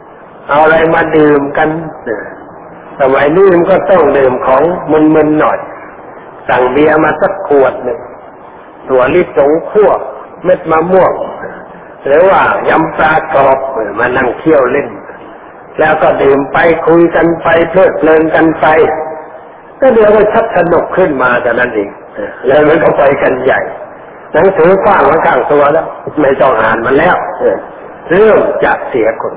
เอาอะไรมาดื่มกันสมัยนี้มันก็ต้องดื่มของมึนๆหน่อยสั่งเบียร์มาสักขวดหนึ่งถั่วลิสงคั่วเม็ดมะม่วงหรือว่ายำปลากรอบมานั่งเคี่ยวเล่นแล้วก็ดื่มไปคุยกันไปเพลิดเพลินกันไปก็เดี๋ยวก็ชักสนุกขึ้นมาแต่นั้นเองแล้วมันก็ไปกันใหญ่หนังสือฟ้างข้างตัวแล้วไม่ต้องอ่านมันแล้วเริ่มจะเสียคน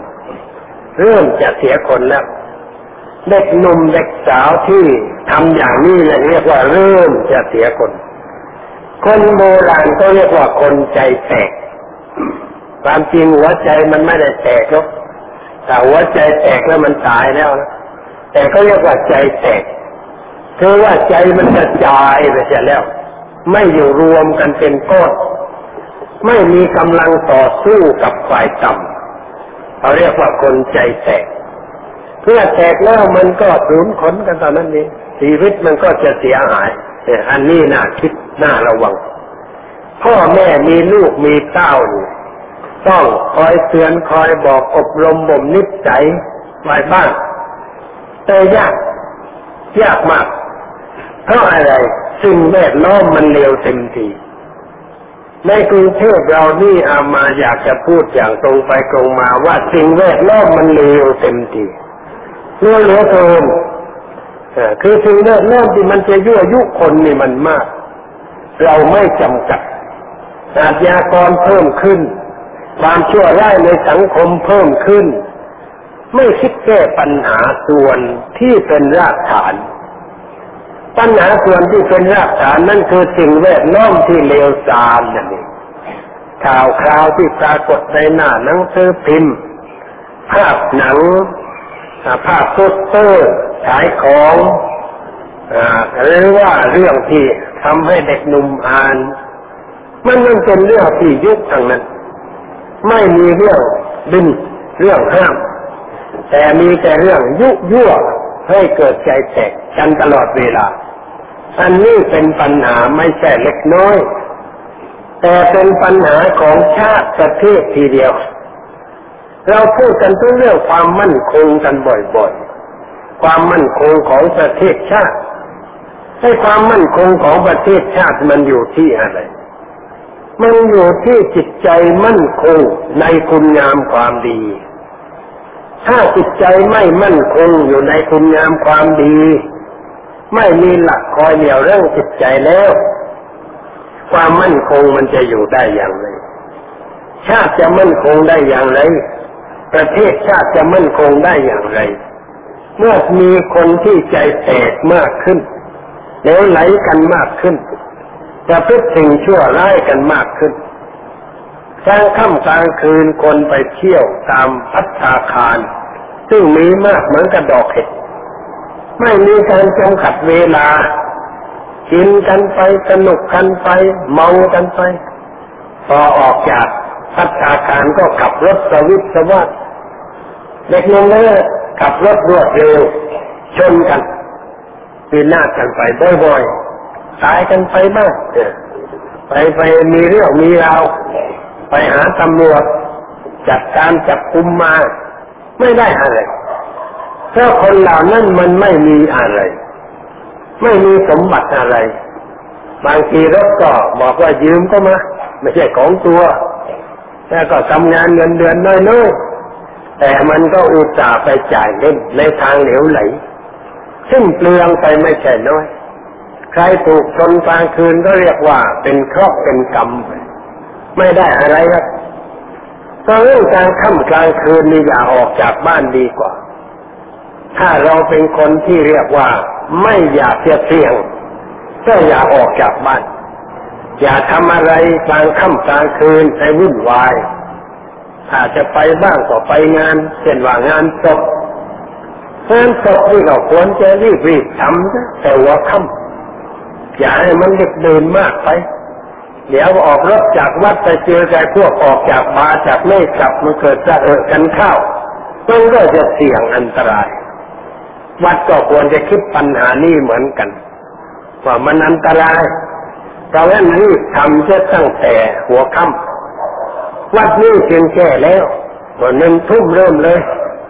แล้วเด็กหนุ่มเด็กสาวที่ทำอย่างนี้เรียกว่าเริ่มจะเสียคนโบราณก็เรียกว่าคนใจแตกความจริงหัวใจมันไม่ได้แตกหรอกแต่หัวใจแตกแล้วมันตายแล้วนะแต่ก็เรียกว่าใจแตกคือว่าใจมันกระจายไปเสียแล้วไม่อยู่รวมกันเป็นก้อนไม่มีกำลังต่อสู้กับฝ่ายต่ำเขาเรียกว่าคนใจแตกเมื่อแตกแล้วมันก็สูญขนกันตอนนั้นเองชีวิตมันก็จะเสียหายอันนี้น่าคิดน่าระวังพ่อแม่มีลูกมีเต้าต้องคอยเตือนคอยบอกอบรมบ่มนิสัยไว้บ้างแต่ยากมากเพราะอะไรสิ่งแวดล้อมมันเลวเต็มทีในกรุงเทพเรานี่อามาอยากจะพูดอย่างตรงไปตรงมาว่าสิ่งแวดล้อมมันเลวเต็มทีเหลือเกินคือสิ่งแวดล้อมที่มันจะยั่วยุคนนี่มันมากเราไม่จำกัดอาชญากรเพิ่มขึ้นความชั่วร้ายในสังคมเพิ่มขึ้นไม่คิดแก้ปัญหาส่วนที่เป็นรากฐานปัญหาส่วนที่เป็นรากฐานนั่นคือสิ่งแวดล้อมที่เลวทรามนั่นเองข่าวคราวที่ปรากฏในหน้าหนังสือพิมพ์ภาพหนังภาพโปสเตอร์ขายของหรือว่าเรื่องที่ทำให้เด็กหนุ่มอ่านมันเป็นเรื่องที่ยุคทางนั้นไม่มีเรื่องดึงเรื่องห้ามแต่มีแต่เรื่องยั่วให้เกิดใจแตกกันตลอดเวลาอันนี้เป็นปัญหาไม่ใช่เล็กน้อยแต่เป็นปัญหาของชาติประเทศทีเดียวเราพูดกันถึงเรื่องความมั่นคงกันบ่อยๆความมั่นคงของประเทศชาติให้ความมั่นคงของประเทศชาติมันอยู่ที่อะไรมันอยู่ที่จิตใจมั่นคงในคุณงามความดีถ้าจิตใจไม่มั่นคงอยู่ในคุณงามความดีไม่มีหลักคอยเหนี่ยวรั้งจิตใจแล้วความมั่นคงมันจะอยู่ได้อย่างไรชาติจะมั่นคงได้อย่างไรประเทศชาติจะมั่นคงได้อย่างไรเมื่อมีคนที่ใจแตกมากขึ้นแล้วไหลกันมากขึ้นจะพฤติสิ่งชั่วร้ายกันมากขึ้นกลางค่ำกลางคืนคนไปเที่ยวตามภัตตาคารซึ่งมีมากเหมือนกับดอกเห็ดไม่มีการจำกัดเวลากินกันไปสนุกกันไปเมากันไปพอออกจากภัตตาคารก็ขับรถสวิตสวัสดิ์เด็กน้อยขับรถรวดเร็วชนกันปีหน้ากันไปบ่อยๆตายกันไปบ้างไปมีเรื่องมีราวไปหาตำรวจจัดการจับกุมมาไม่ได้อะไรเพราะคนเหล่านั้นมันไม่มีอะไรไม่มีสมบัติอะไรบางทีรถก็บอกว่ายืมก็มาไม่ใช่ของตัวแต่ก็ทำงานเงินเดือนน้อยๆแต่มันก็อุตส่าห์ไปจ่ายเล่นในทางเหลวไหลซึ่งเปลืองไปไม่ใช่น้อยใครถูกชนกลางคืนก็เรียกว่าเป็นเคราะห์เป็นกรรมไม่ได้อะไรครับเพราะเรื่องการค่ำกลางคืนนี่อย่าออกจากบ้านดีกว่าถ้าเราเป็นคนที่เรียกว่าไม่อยากจะเสี่ยงก็อย่าออกจากบ้านอย่าทำอะไรกลางค่ำกลางคืนให้วุ่นวายถ้าจะไปบ้างก็ไปงานเช่นว่างานศพนี่ก็ควรจะรีบทำแต่ว่าค่ำอย่าให้มันดึกดื่นมากไปเดี๋ยวออกรถจากวัดไปเจอใครพวกออกจากบาร์จากไม่กลับมันเกิดจะกันเข้ามันก็จะเสี่ยงอันตรายวัดก็ควรจะคิดปัญหานี้เหมือนกันว่ามันอันตรายเพราะงั้นรีบทำจะตั้งแต่หัวค่ำวัดนี้เพียงแค่แล้วตอน1 ทุ่มเริ่มเลย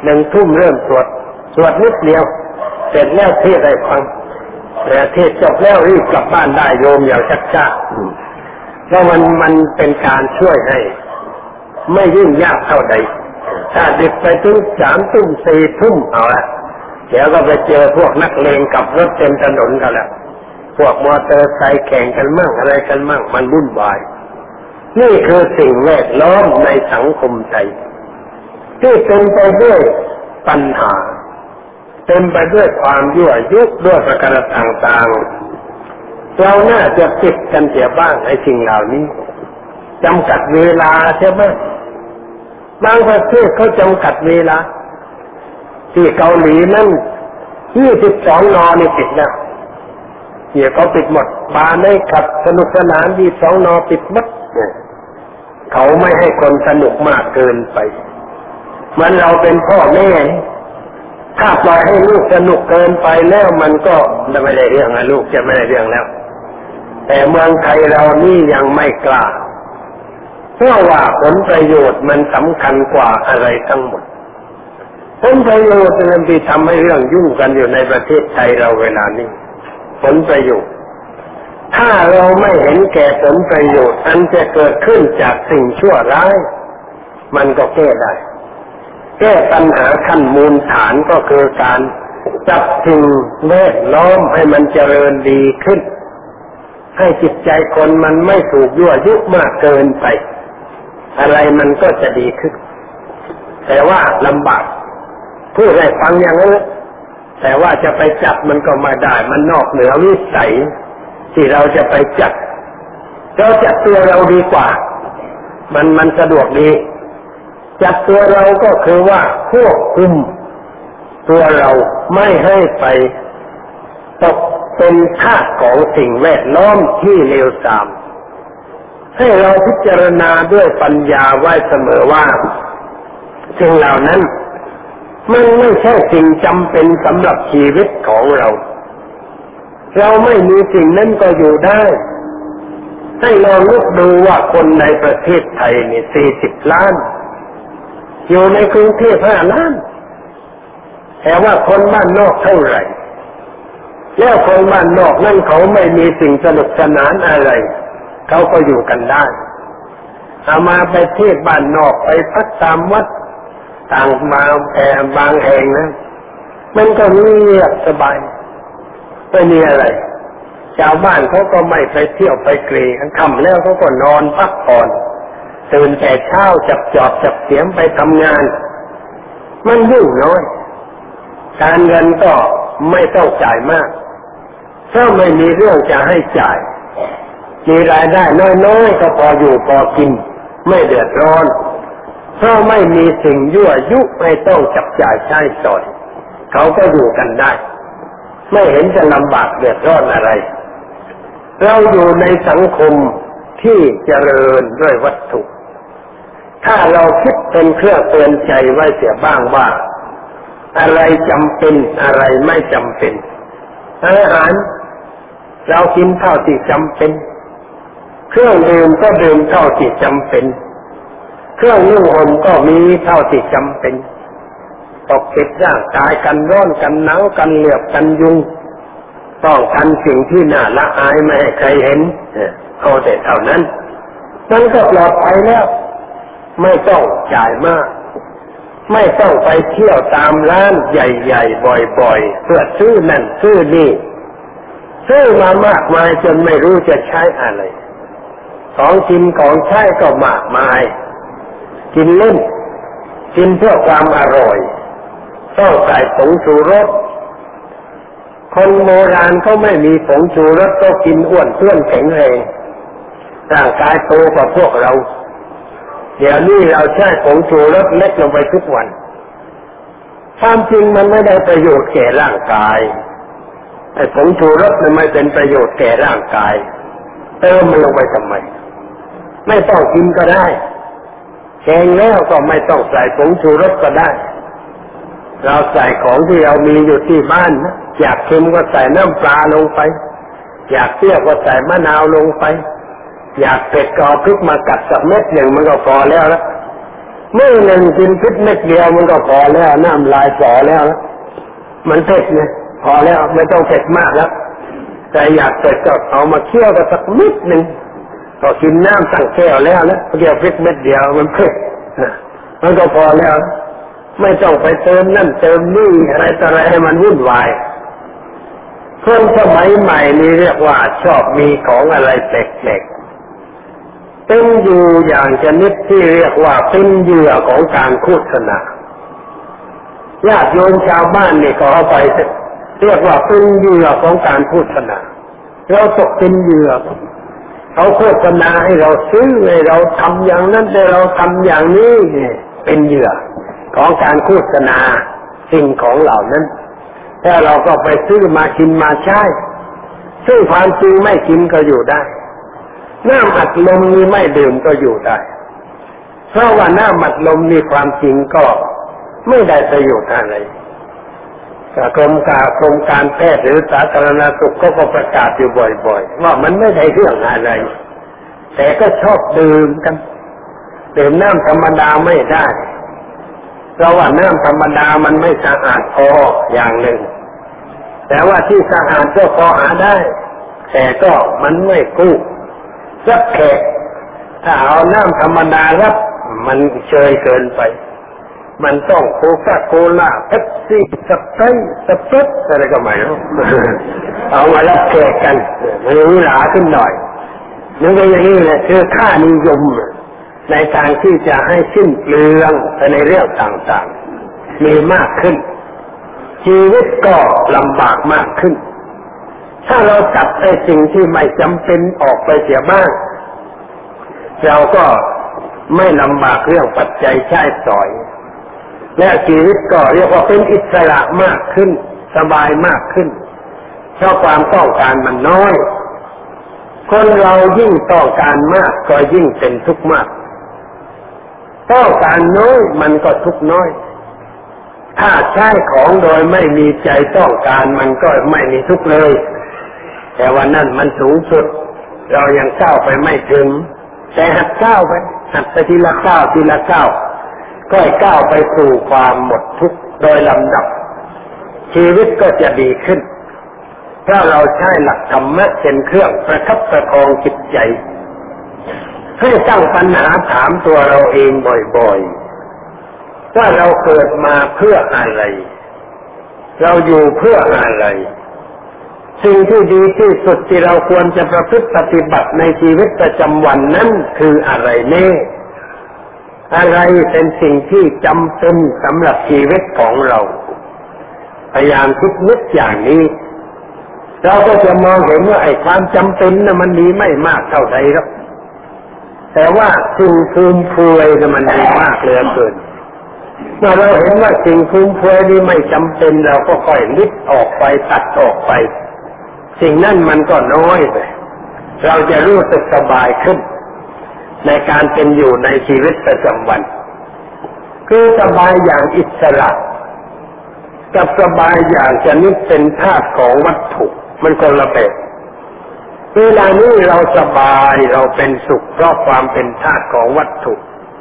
1 ทุ่มเริ่มสวดนิดเดียวเสร็จแล้วเทศน์ให้ฟังแต่เทศน์จบแล้วรีบกลับบ้านได้โยมอย่าชักช้าแล้วมันเป็นการช่วยให้ไม่ยุ่งยากเท่าใดถ้าดึกไปถึง3 ทุ่ม4 ทุ่มเอาละเดี๋ยวก็ไปเจอพวกนักเลงกับรถเต็มถนนกันแล้วพวกมอเตอร์ไซค์แข่งกันมั่งอะไรกันมั่งมันวุ่นวายนี่คือสิ่งแวดล้อมในสังคมไทยที่เต็มไปด้วยปัญหาเต็มไปด้วยความยั่วยุด้วยประการต่างๆเราน่าจะปิดกันเสียบ้างไอ้สิ่งเหล่านี้จำกัดเวลาใช่ไหมบางประเทศเขาจำกัดเวลาที่เกาหลีนั่น22 น.นี่ปิดแล้วเดี๋ยวเขาปิดหมดบาร์ไม่ขับสนุกสนาน22 น.ปิดหมดเขาไม่ให้คนสนุกมากเกินไปมันเราเป็นพ่อแม่ถ้าปล่อยให้ลูกสนุกเกินไปแล้วมันก็ไม่ได้เรื่องนะลูกจะไม่ได้เรื่องแล้วแต่เมืองไทยเรานี่ยังไม่กล้าเพราะว่าผลประโยชน์มันสำคัญกว่าอะไรทั้งหมดผลประโยชน์มันที่ทำให้เรื่องยุ่งกันอยู่ในประเทศไทยเราเวลานี้ผลประโยชน์ถ้าเราไม่เห็นแก่ผลประโยชน์อันจะเกิดขึ้นจากสิ่งชั่วร้ายมันก็แก้ได้แก้ปัญหาขั้นมูลฐานก็คือการจับสิ่งแวดล้อมให้มันเจริญดีขึ้นให้จิตใจคนมันไม่ถูกยั่วยุมากเกินไปอะไรมันก็จะดีขึ้นแต่ว่าลำบากพูดให้ฟังอย่างนั้นแต่ว่าจะไปจับมันก็ไม่ได้มันนอกเหนือวิสัยที่เราจะไปจับเราจับตัวเราดีกว่ามันสะดวกดีจับตัวเราก็คือว่าควบคุมตัวเราไม่ให้ไปตกเป็นทาสของสิ่งแวดล้อมที่เลวทรามให้เราพิจารณาด้วยปัญญาไว้เสมอว่าสิ่งเหล่านั้นมันไม่ใช่สิ่งจำเป็นสำหรับชีวิตของเราไม่มีสิ่งนั้นก็อยู่ได้ให้ลองนึกดูว่าคนในประเทศไทยนี่40 ล้านอยู่ในกรุงเทพ5 ล้านแต่ว่าคนบ้านนอกเท่าไหร่แล้วคนบ้านนอกนั่นเขาไม่มีสิ่งสนุกสนานอะไรเขาก็อยู่กันได้เอามาไปเทศบ้านนอกไปพักตามวัดต่างมาบางแห่งนะมันก็เงียบสบายไม่มีอะไรชาวบ้านเขาก็ไม่ไปเที่ยวไปเกลี่ยค่ำแล้วเขาก็นอนพักผ่อนตื่นแต่เช้าจับจอบจับเสียมไปทำงานมันยุ่งน้อยการเงินก็ไม่ต้องจ่ายมากถ้าไม่มีเรื่องจะให้จ่ายมีรายได้น้อยๆก็พออยู่พอกินไม่เดือดร้อนเพราะไม่มีสิ่งยั่วยุไม่ต้องจับจ่ายใช้สอยเขาก็อยู่กันได้ไม่เห็นจะลำบากเดือดร้อนอะไรเราอยู่ในสังคมที่เจริญด้วยวัตถุถ้าเราคิดเป็นเครื่องเตือนใจไว้เสียบ้างว่าอะไรจำเป็นอะไรไม่จำเป็นอาหารเรากินเท่าที่จำเป็นเครื่องดื่มก็ดื่มเท่าที่จำเป็นเครื่องนุ่งห่มก็มีเท่าที่จำเป็นปกปิดร่างกายกันร้อนกันหนาวกันเหลือบกันยุงป้องกันสิ่งที่น่าละอายไม่ให้ใครเห็นเอาแต่เท่านั้นนั่นก็ปลอดภัยแล้วไม่ต้องจ่ายมากไม่ต้องไปเที่ยวตามร้านใหญ่ๆบ่อยๆเพื่อซื้อนั่นซื้อนี่ซื้อมามากมายจนไม่รู้จะใช้อะไรของกินของใช้ก็มากมายกินเล่นกินเพื่อความอร่อยต้องใส่ผงชูรสคนโบราณเขาไม่มีผงชูรสก็กินอ้วนท้วนแข็งแรงร่างกายโตกว่าพวกเราเดี๋ยวนี้เราใช้ผงชูรสเล็กลงไปทุกวันความจริงมันไม่ได้ประโยชน์แก่ร่างกายไอ้ผงชูรสมันไม่เป็นประโยชน์แก่ร่างกายเติมมันลงไปทำไมไม่ต้องกินก็ได้แกงแล้วก็ไม่ต้องใส่ผงชูรสก็ได้เราใส่ของที่เรามีอยู่ที่บ้านนะอยากเค็มก็ใส่น้ำปลาลงไปอยากเปรี้ยวก็ใส่มะนาวลงไปอยากเผ็ดก็เอาพริกมากัดสักเม็ดหนึ่งมันก็พอแล้วมื้อหนึ่งกินพริกเม็ดเดียวมันก็พอแล้วน้ำลายสอแล้วมันเผ็ดไงพอแล้วไม่ต้องเผ็ดมากแล้วแต่อยากเผ็ดก็เอามาเคี่ยวกันสักนิดหนึ่งก็กินน้ำตั้งแก้วแล้วนะเกี่ยวพริกเม็ดเดียวมันเผ็ดมันก็พอแล้วไม่ต้องไปเติมนั่นเติมนี่อะไรต่ออะไรให้มันวุ่นวายคนสมัยใหม่นี้เรียกว่าชอบมีของอะไรแปลกๆเป็นอยู่อย่างชนิดที่เรียกว่าเป็นเหยื่อของการโฆษณาญาติโยมชาวบ้านนี่ก็เอาไปเรียกว่าเป็นเหยื่อของการโฆษณาเราตกเป็นเหยื่อเขาโฆษณาให้เราซื้อให้เราทำอย่างนั้นให้เราทำอย่างนี้เป็นเหยื่อของการโฆษณาสิ่งของเหล่านั้นแล้วเราก็ไปซื้อมากินมาใช้ซึ่งความจริงไม่กินก็อยู่ได้น้ำอัดลมนี่ไม่ดื่มก็อยู่ได้เพราะว่าน้ำอัดลมนี่ความจริงก็ไม่ได้ประโยชน์อะไรกรมการแพทย์หรือสาธารณสุขก็ประกาศอยู่บ่อยๆว่ามันไม่ได้เรื่องอะไรแต่ก็ชอบดื่มกันดื่มน้ำธรรมดาไม่ได้เพราะว่าน้ำธรรมดามันไม่สะอาดพออย่างหนึ่งแต่ว่าที่สะอาดก็พอหาได้แต่ก็มันไม่กู้รับแขกถ้าเอาน้ำธรรมดารับมันเชยเกินไปมันต้องโคคาโคล่าเป๊ปซี่สไปร์สเปรสอะไรก็ไม่รู้เอามารับแขกกันมันหรูหราขึ้นหน่อยนึกว่าอย่างนี้แหละคือค่านิยมในทางที่จะให้สิ้นเปลืองในเรื่องต่างๆมีมากขึ้นชีวิตก็ลำบากมากขึ้นถ้าเราจับไอ้สิ่งที่ไม่จำเป็นออกไปเสียบ้างเราก็ไม่ลำบากเรื่องปัจจัยใช้สอยและชีวิตก็เรียกว่าเป็นอิสระมากขึ้นสบายมากขึ้นเพราะความต้องการมันน้อยคนเรายิ่งต้องการมากก็ยิ่งเป็นทุกข์มากต้องการน้อยมันก็ทุกข์น้อยถ้าใช้ของโดยไม่มีใจต้องการมันก็ไม่มีทุกข์เลยแต่ว่านั่นมันสูงสุดเรายังก้าวไปไม่ถึงแต่หัดก้าวไปหัดไปทีละก้าวทีละก้าวก็ก้าวไปสู่ความหมดทุกข์โดยลำดับชีวิตก็จะดีขึ้นถ้าเราใช้หลักธรรมะเป็นเครื่องประคับประคองจิตใจให้ตั้งปัญหาถามตัวเราเองบ่อยๆว่าเราเกิดมาเพื่ออะไรเราอยู่เพื่ออะไรสิ่งที่ดีที่สุดที่เราควรจะประพฤติปฏิบัติในชีวิตประจำวันนั้นคืออะไรแน่อะไรเป็นสิ่งที่จำเป็นสำหรับชีวิตของเราพยายามคิดนึกอย่างนี้เราก็จะมองเห็นว่าไอ้ความจำเป็นน่ะมันมีไม่มากเท่าใดหรอกแต่ว่าสิ่งฟุ่มเฟือยน่ะมันมีมากเหลือเกินเมื่อเราเห็นว่าสิ่งฟุ่มเฟือยนี้ไม่จำเป็นเราก็ค่อยลิดออกไปตัดออกไปสิ่งนั้นมันก็น้อยไปเราจะรู้สึกสบายขึ้นในการเป็นอยู่ในชีวิตประจำวันคือสบายอย่างอิสระกับสบายอย่างชนิดเป็นธาตุของวัตถุมันคนละแบบเวลานี้เราสบายเราเป็นสุขเพราะความเป็นธาตุของวัตถุ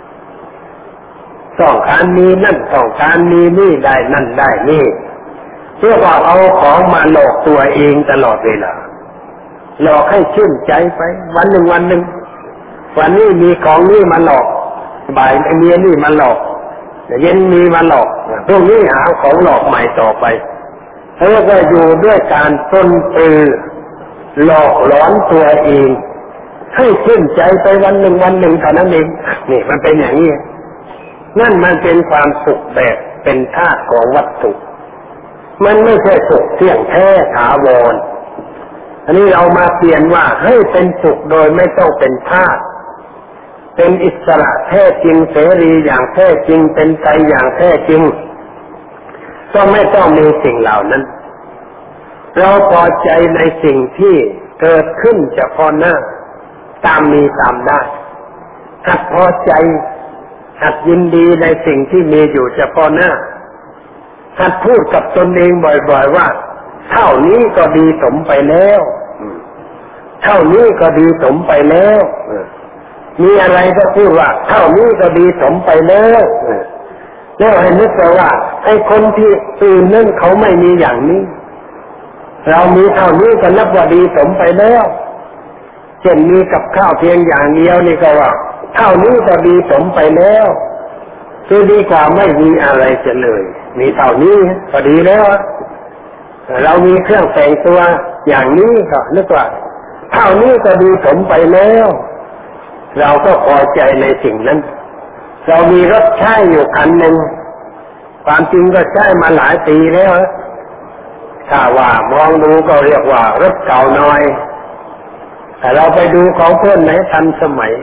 ต้องการมีนั่นต้องการมีนี่ได้นั่นได้นี่เพื่อว่าเอาของมาหลอกตัวเองตลอดเวลาหลอกให้ชื่นใจไปวันหนึ่งวันนี้มีของนี่มาหลอกบ่ายมีนี่มาหลอกเย็นมีมาหลอกพรุ่งนี้หาของหลอกใหม่ต่อไปแล้วก็อยู่ด้วยการต้นตือหลอกหลอนตัวเองให้ชื่นใจไปวันหนึ่งเท่านั้นเองนี่มันเป็นอย่างนี้นั่นมันเป็นความสุขแบบเป็นธาตุของวัตถุมันไม่ใช่สุขเที่ยงแท้ถาวรอันนี้เรามาเปลี่ยนว่าให้เป็นสุขโดยไม่ต้องเป็นธาตุเป็นอิสระแท้จริงเสรีอย่างแท้จริงเป็นใจอย่างแท้จริงก็ไม่ต้องมีสิ่งเหล่านั้นเราพอใจในสิ่งที่เกิดขึ้นเฉพาะหน้าตามมีตามได้หัดพอใจหัดยินดีในสิ่งที่มีอยู่เฉพาะหน้าหัดพูดกับตนเองบ่อยๆว่าเท่านี้ก็ดีสมไปแล้วเท่านี้ก็ดีสมไปแล้วมีอะไรก็พูดว่าเท่านี้ก็ดีสมไปแล้วแล้วให้นึกว่าไอ้คนที่อื่นนั่นเขาไม่มีอย่างนี้เรามีเท่านี้ก็นับว่าดีสมไปแล้วเช่นมีกับข้าวเพียงอย่างเดียวนี่ก็ว่าเท่านี้ก็ดีสมไปแล้วคือดีกว่าไม่มีอะไรจะเลยมีเท่านี้ก็ดีแล้วเรามีเครื่องแต่งตัวอย่างนี้ก็นึกว่าเท่านี้ก็ดีสมไปแล้วเราก็พอใจในสิ่งนั้นเรามีรถใช้อยู่คันหนึ่งความจริงก็ใช้มาหลายปีแล้วถ้าว่ามองดูก็เรียกว่ารถเก่าน้อยแต่เราไปดูของเพื่อนไหนทันสมัย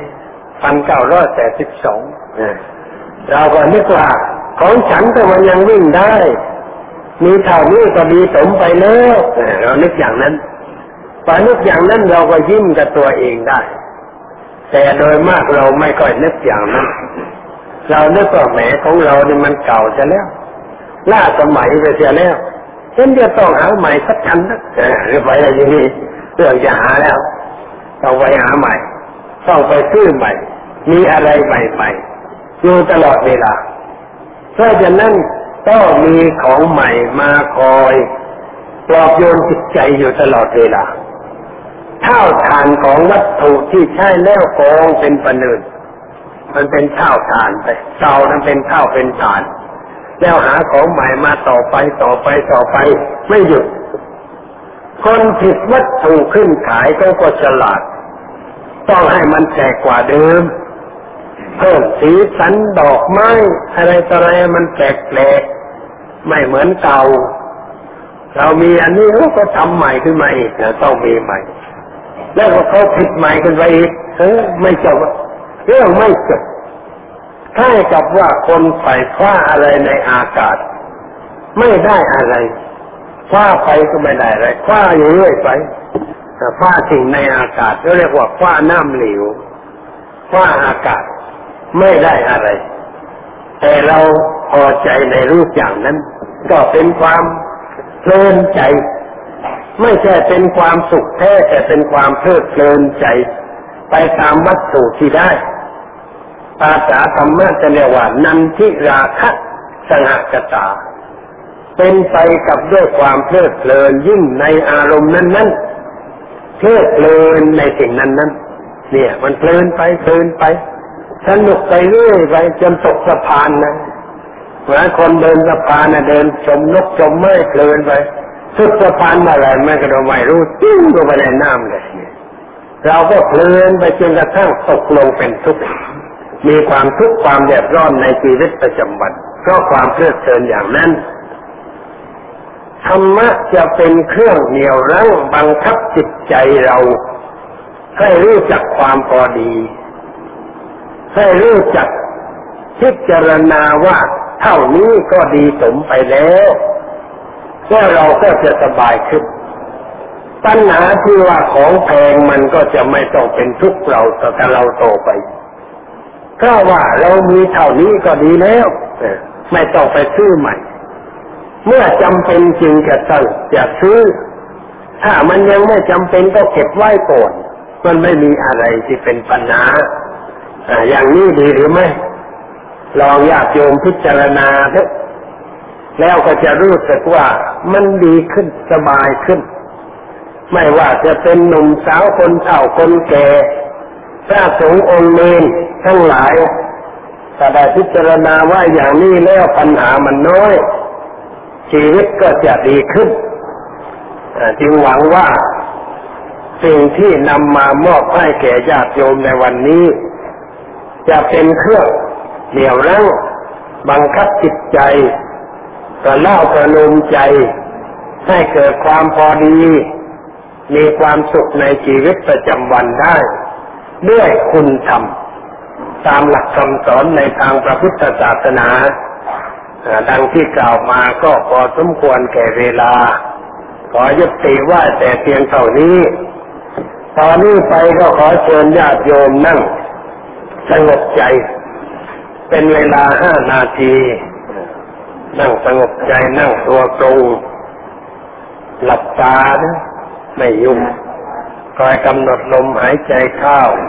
1982เราก็นึกว่าของฉันก็มันยังวิ่งได้มีเท่านี้ก็ดีสมไปแล้วเรานึกอย่างนั้นพอนึกอย่างนั้นเราก็ยิ้มกับตัวเองได้แต่โดยมากเราไม่ค่อยนึกอย่างนั้นเรานึกว่าแหมของเรานี่มันเก่าจะแล้วล่าสมัยไปเสียแล้วฉันจะต้องหาใหม่สักคันนะหรือไปอะไรอย่างนี้เรื่องจะหาแล้วต้องไปหาใหม่ต้องไปซื้อใหม่มีอะไรใหม่ๆอยู่ตลอดเวลาเพราะฉะนั้นต้องมีของใหม่มาคอยปลอบโยนจิตใจอยู่ตลอดเวลาเท่าฐานของวัตถุที่ใช้แล้วกองเป็นประเนินมันเป็นเท่าฐานไปเตานั้นเป็นเท่าเป็นฐานแล้วหาของใหม่มาต่อไปไม่หยุดคนผิดวัตถุขึ้นขายก็ฉลาดต้องให้มันแปลกกว่าเดิมเพิ่มสีสันดอกไม้อะไรต่ออะไรมันแปลกไม่เหมือนเก่าเรามีอันนี้ก็ทำใหม่ขึ้นมาอีกนะต้องมีใหม่แล้วก็เขาผิดใหม่ขึ้นไปอีกไม่จบเรื่องไม่จบคล้ายกับว่าคนใส่คว้าอะไรในอากาศไม่ได้อะไรคว้าไปก็ไม่ได้อะไรคว้าอยู่เรื่อยไปคว้าสิ่งในอากาศเรียกว่าคว้าน้ำเหลวคว้าอากาศไม่ได้อะไรแต่เราพอใจในรูปอย่างนั้นก็เป็นความเพลินใจไม่ใช่เป็นความสุขแท้แต่เป็นความเพลิดเพลินใจไปตามวัตถุที่ได้ภาษาธรรมะจะเรียกว่านันทิราคะสหกตาเป็นไปกับด้วยความเพลิดเพลินยิ่งในอารมณ์นั้นๆเพลิดเพลินในสิ่งนั้นๆเนี่ยมันเพลินไปสนุกไปเรื่อยไปจนตกสะพานนะเหมือนคนเดินสะพานนะเดินชมนกชมไม้เพลินไปสุดสะพานอะไรไม่กระโดดไม่รู้จิ้งลงไปในน้ำเลยเราก็เพลินไปจนกระทั่งตกลงเป็นทุกข์มีความทุกข์ความเดือดร้อนในชีวิตประจำวันเพราะความเพลิดเพลินอย่างนั้นธรรมะจะเป็นเครื่องเหนี่ยวรั้งบังคับจิตใจเราให้รู้จักความพอดีให้รู้จักพิจารณาว่าเท่านี้ก็ดีสมไปแล้วแล้วเราก็จะสบายขึ้นปัญหาที่ว่าของแพงมันก็จะไม่ต้องเป็นทุกข์เราแต่ถ้าเราโตไปเพราะว่าเรามีเท่านี้ก็ดีแล้วไม่ต้องไปซื้อใหม่เมื่อจำเป็นจริงจะซื้อถ้ามันยังไม่จำเป็นก็เก็บไว้ก่อนมันไม่มีอะไรที่เป็นปัญหาอย่างนี้ดีหรือไม่ลองญาติโยมพิจารณาเถอะแล้วก็จะรู้สึกว่ามันดีขึ้นสบายขึ้นไม่ว่าจะเป็นหนุ่มสาวคนเฒ่าคนแก่พระสงฆ์องค์เณรทั้งหลายถ้าได้พิจารณาว่าอย่างนี้แล้วปัญหามันน้อยชีวิตก็จะดีขึ้นจึงหวังว่าสิ่งที่นำมามอบให้แก่ญาติโยมในวันนี้จะเป็นเครื่องเหนี่ยวรั้งบังคับจิตใจกระเล่ากระโลมใจให้เกิดความพอดีมีความสุขในชีวิตประจำวันได้ด้วยคุณธรรมตามหลักคำสอนในทางพระพุทธศาสนาดังที่กล่าวมาก็พอสมควรแก่เวลาขอยุติว่าแต่เพียงเท่านี้ตอนนี้ไปก็ขอเชิญญาติโยมนั่งสงบใจเป็นเวลา5 นาทีนั่งสงบใจนั่งตัวตรงหลับตานะไม่ยุ่งคอยกำหนดลมหายใจเข้า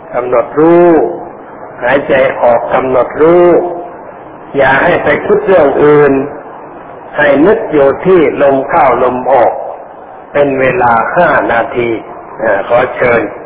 กำหนดรู้หายใจออกกำหนดรู้อย่าให้ไปคิดเรื่องอื่นให้นึกอยู่ที่ลมเข้าลมออกเป็นเวลา5 นาทีขอเชิญ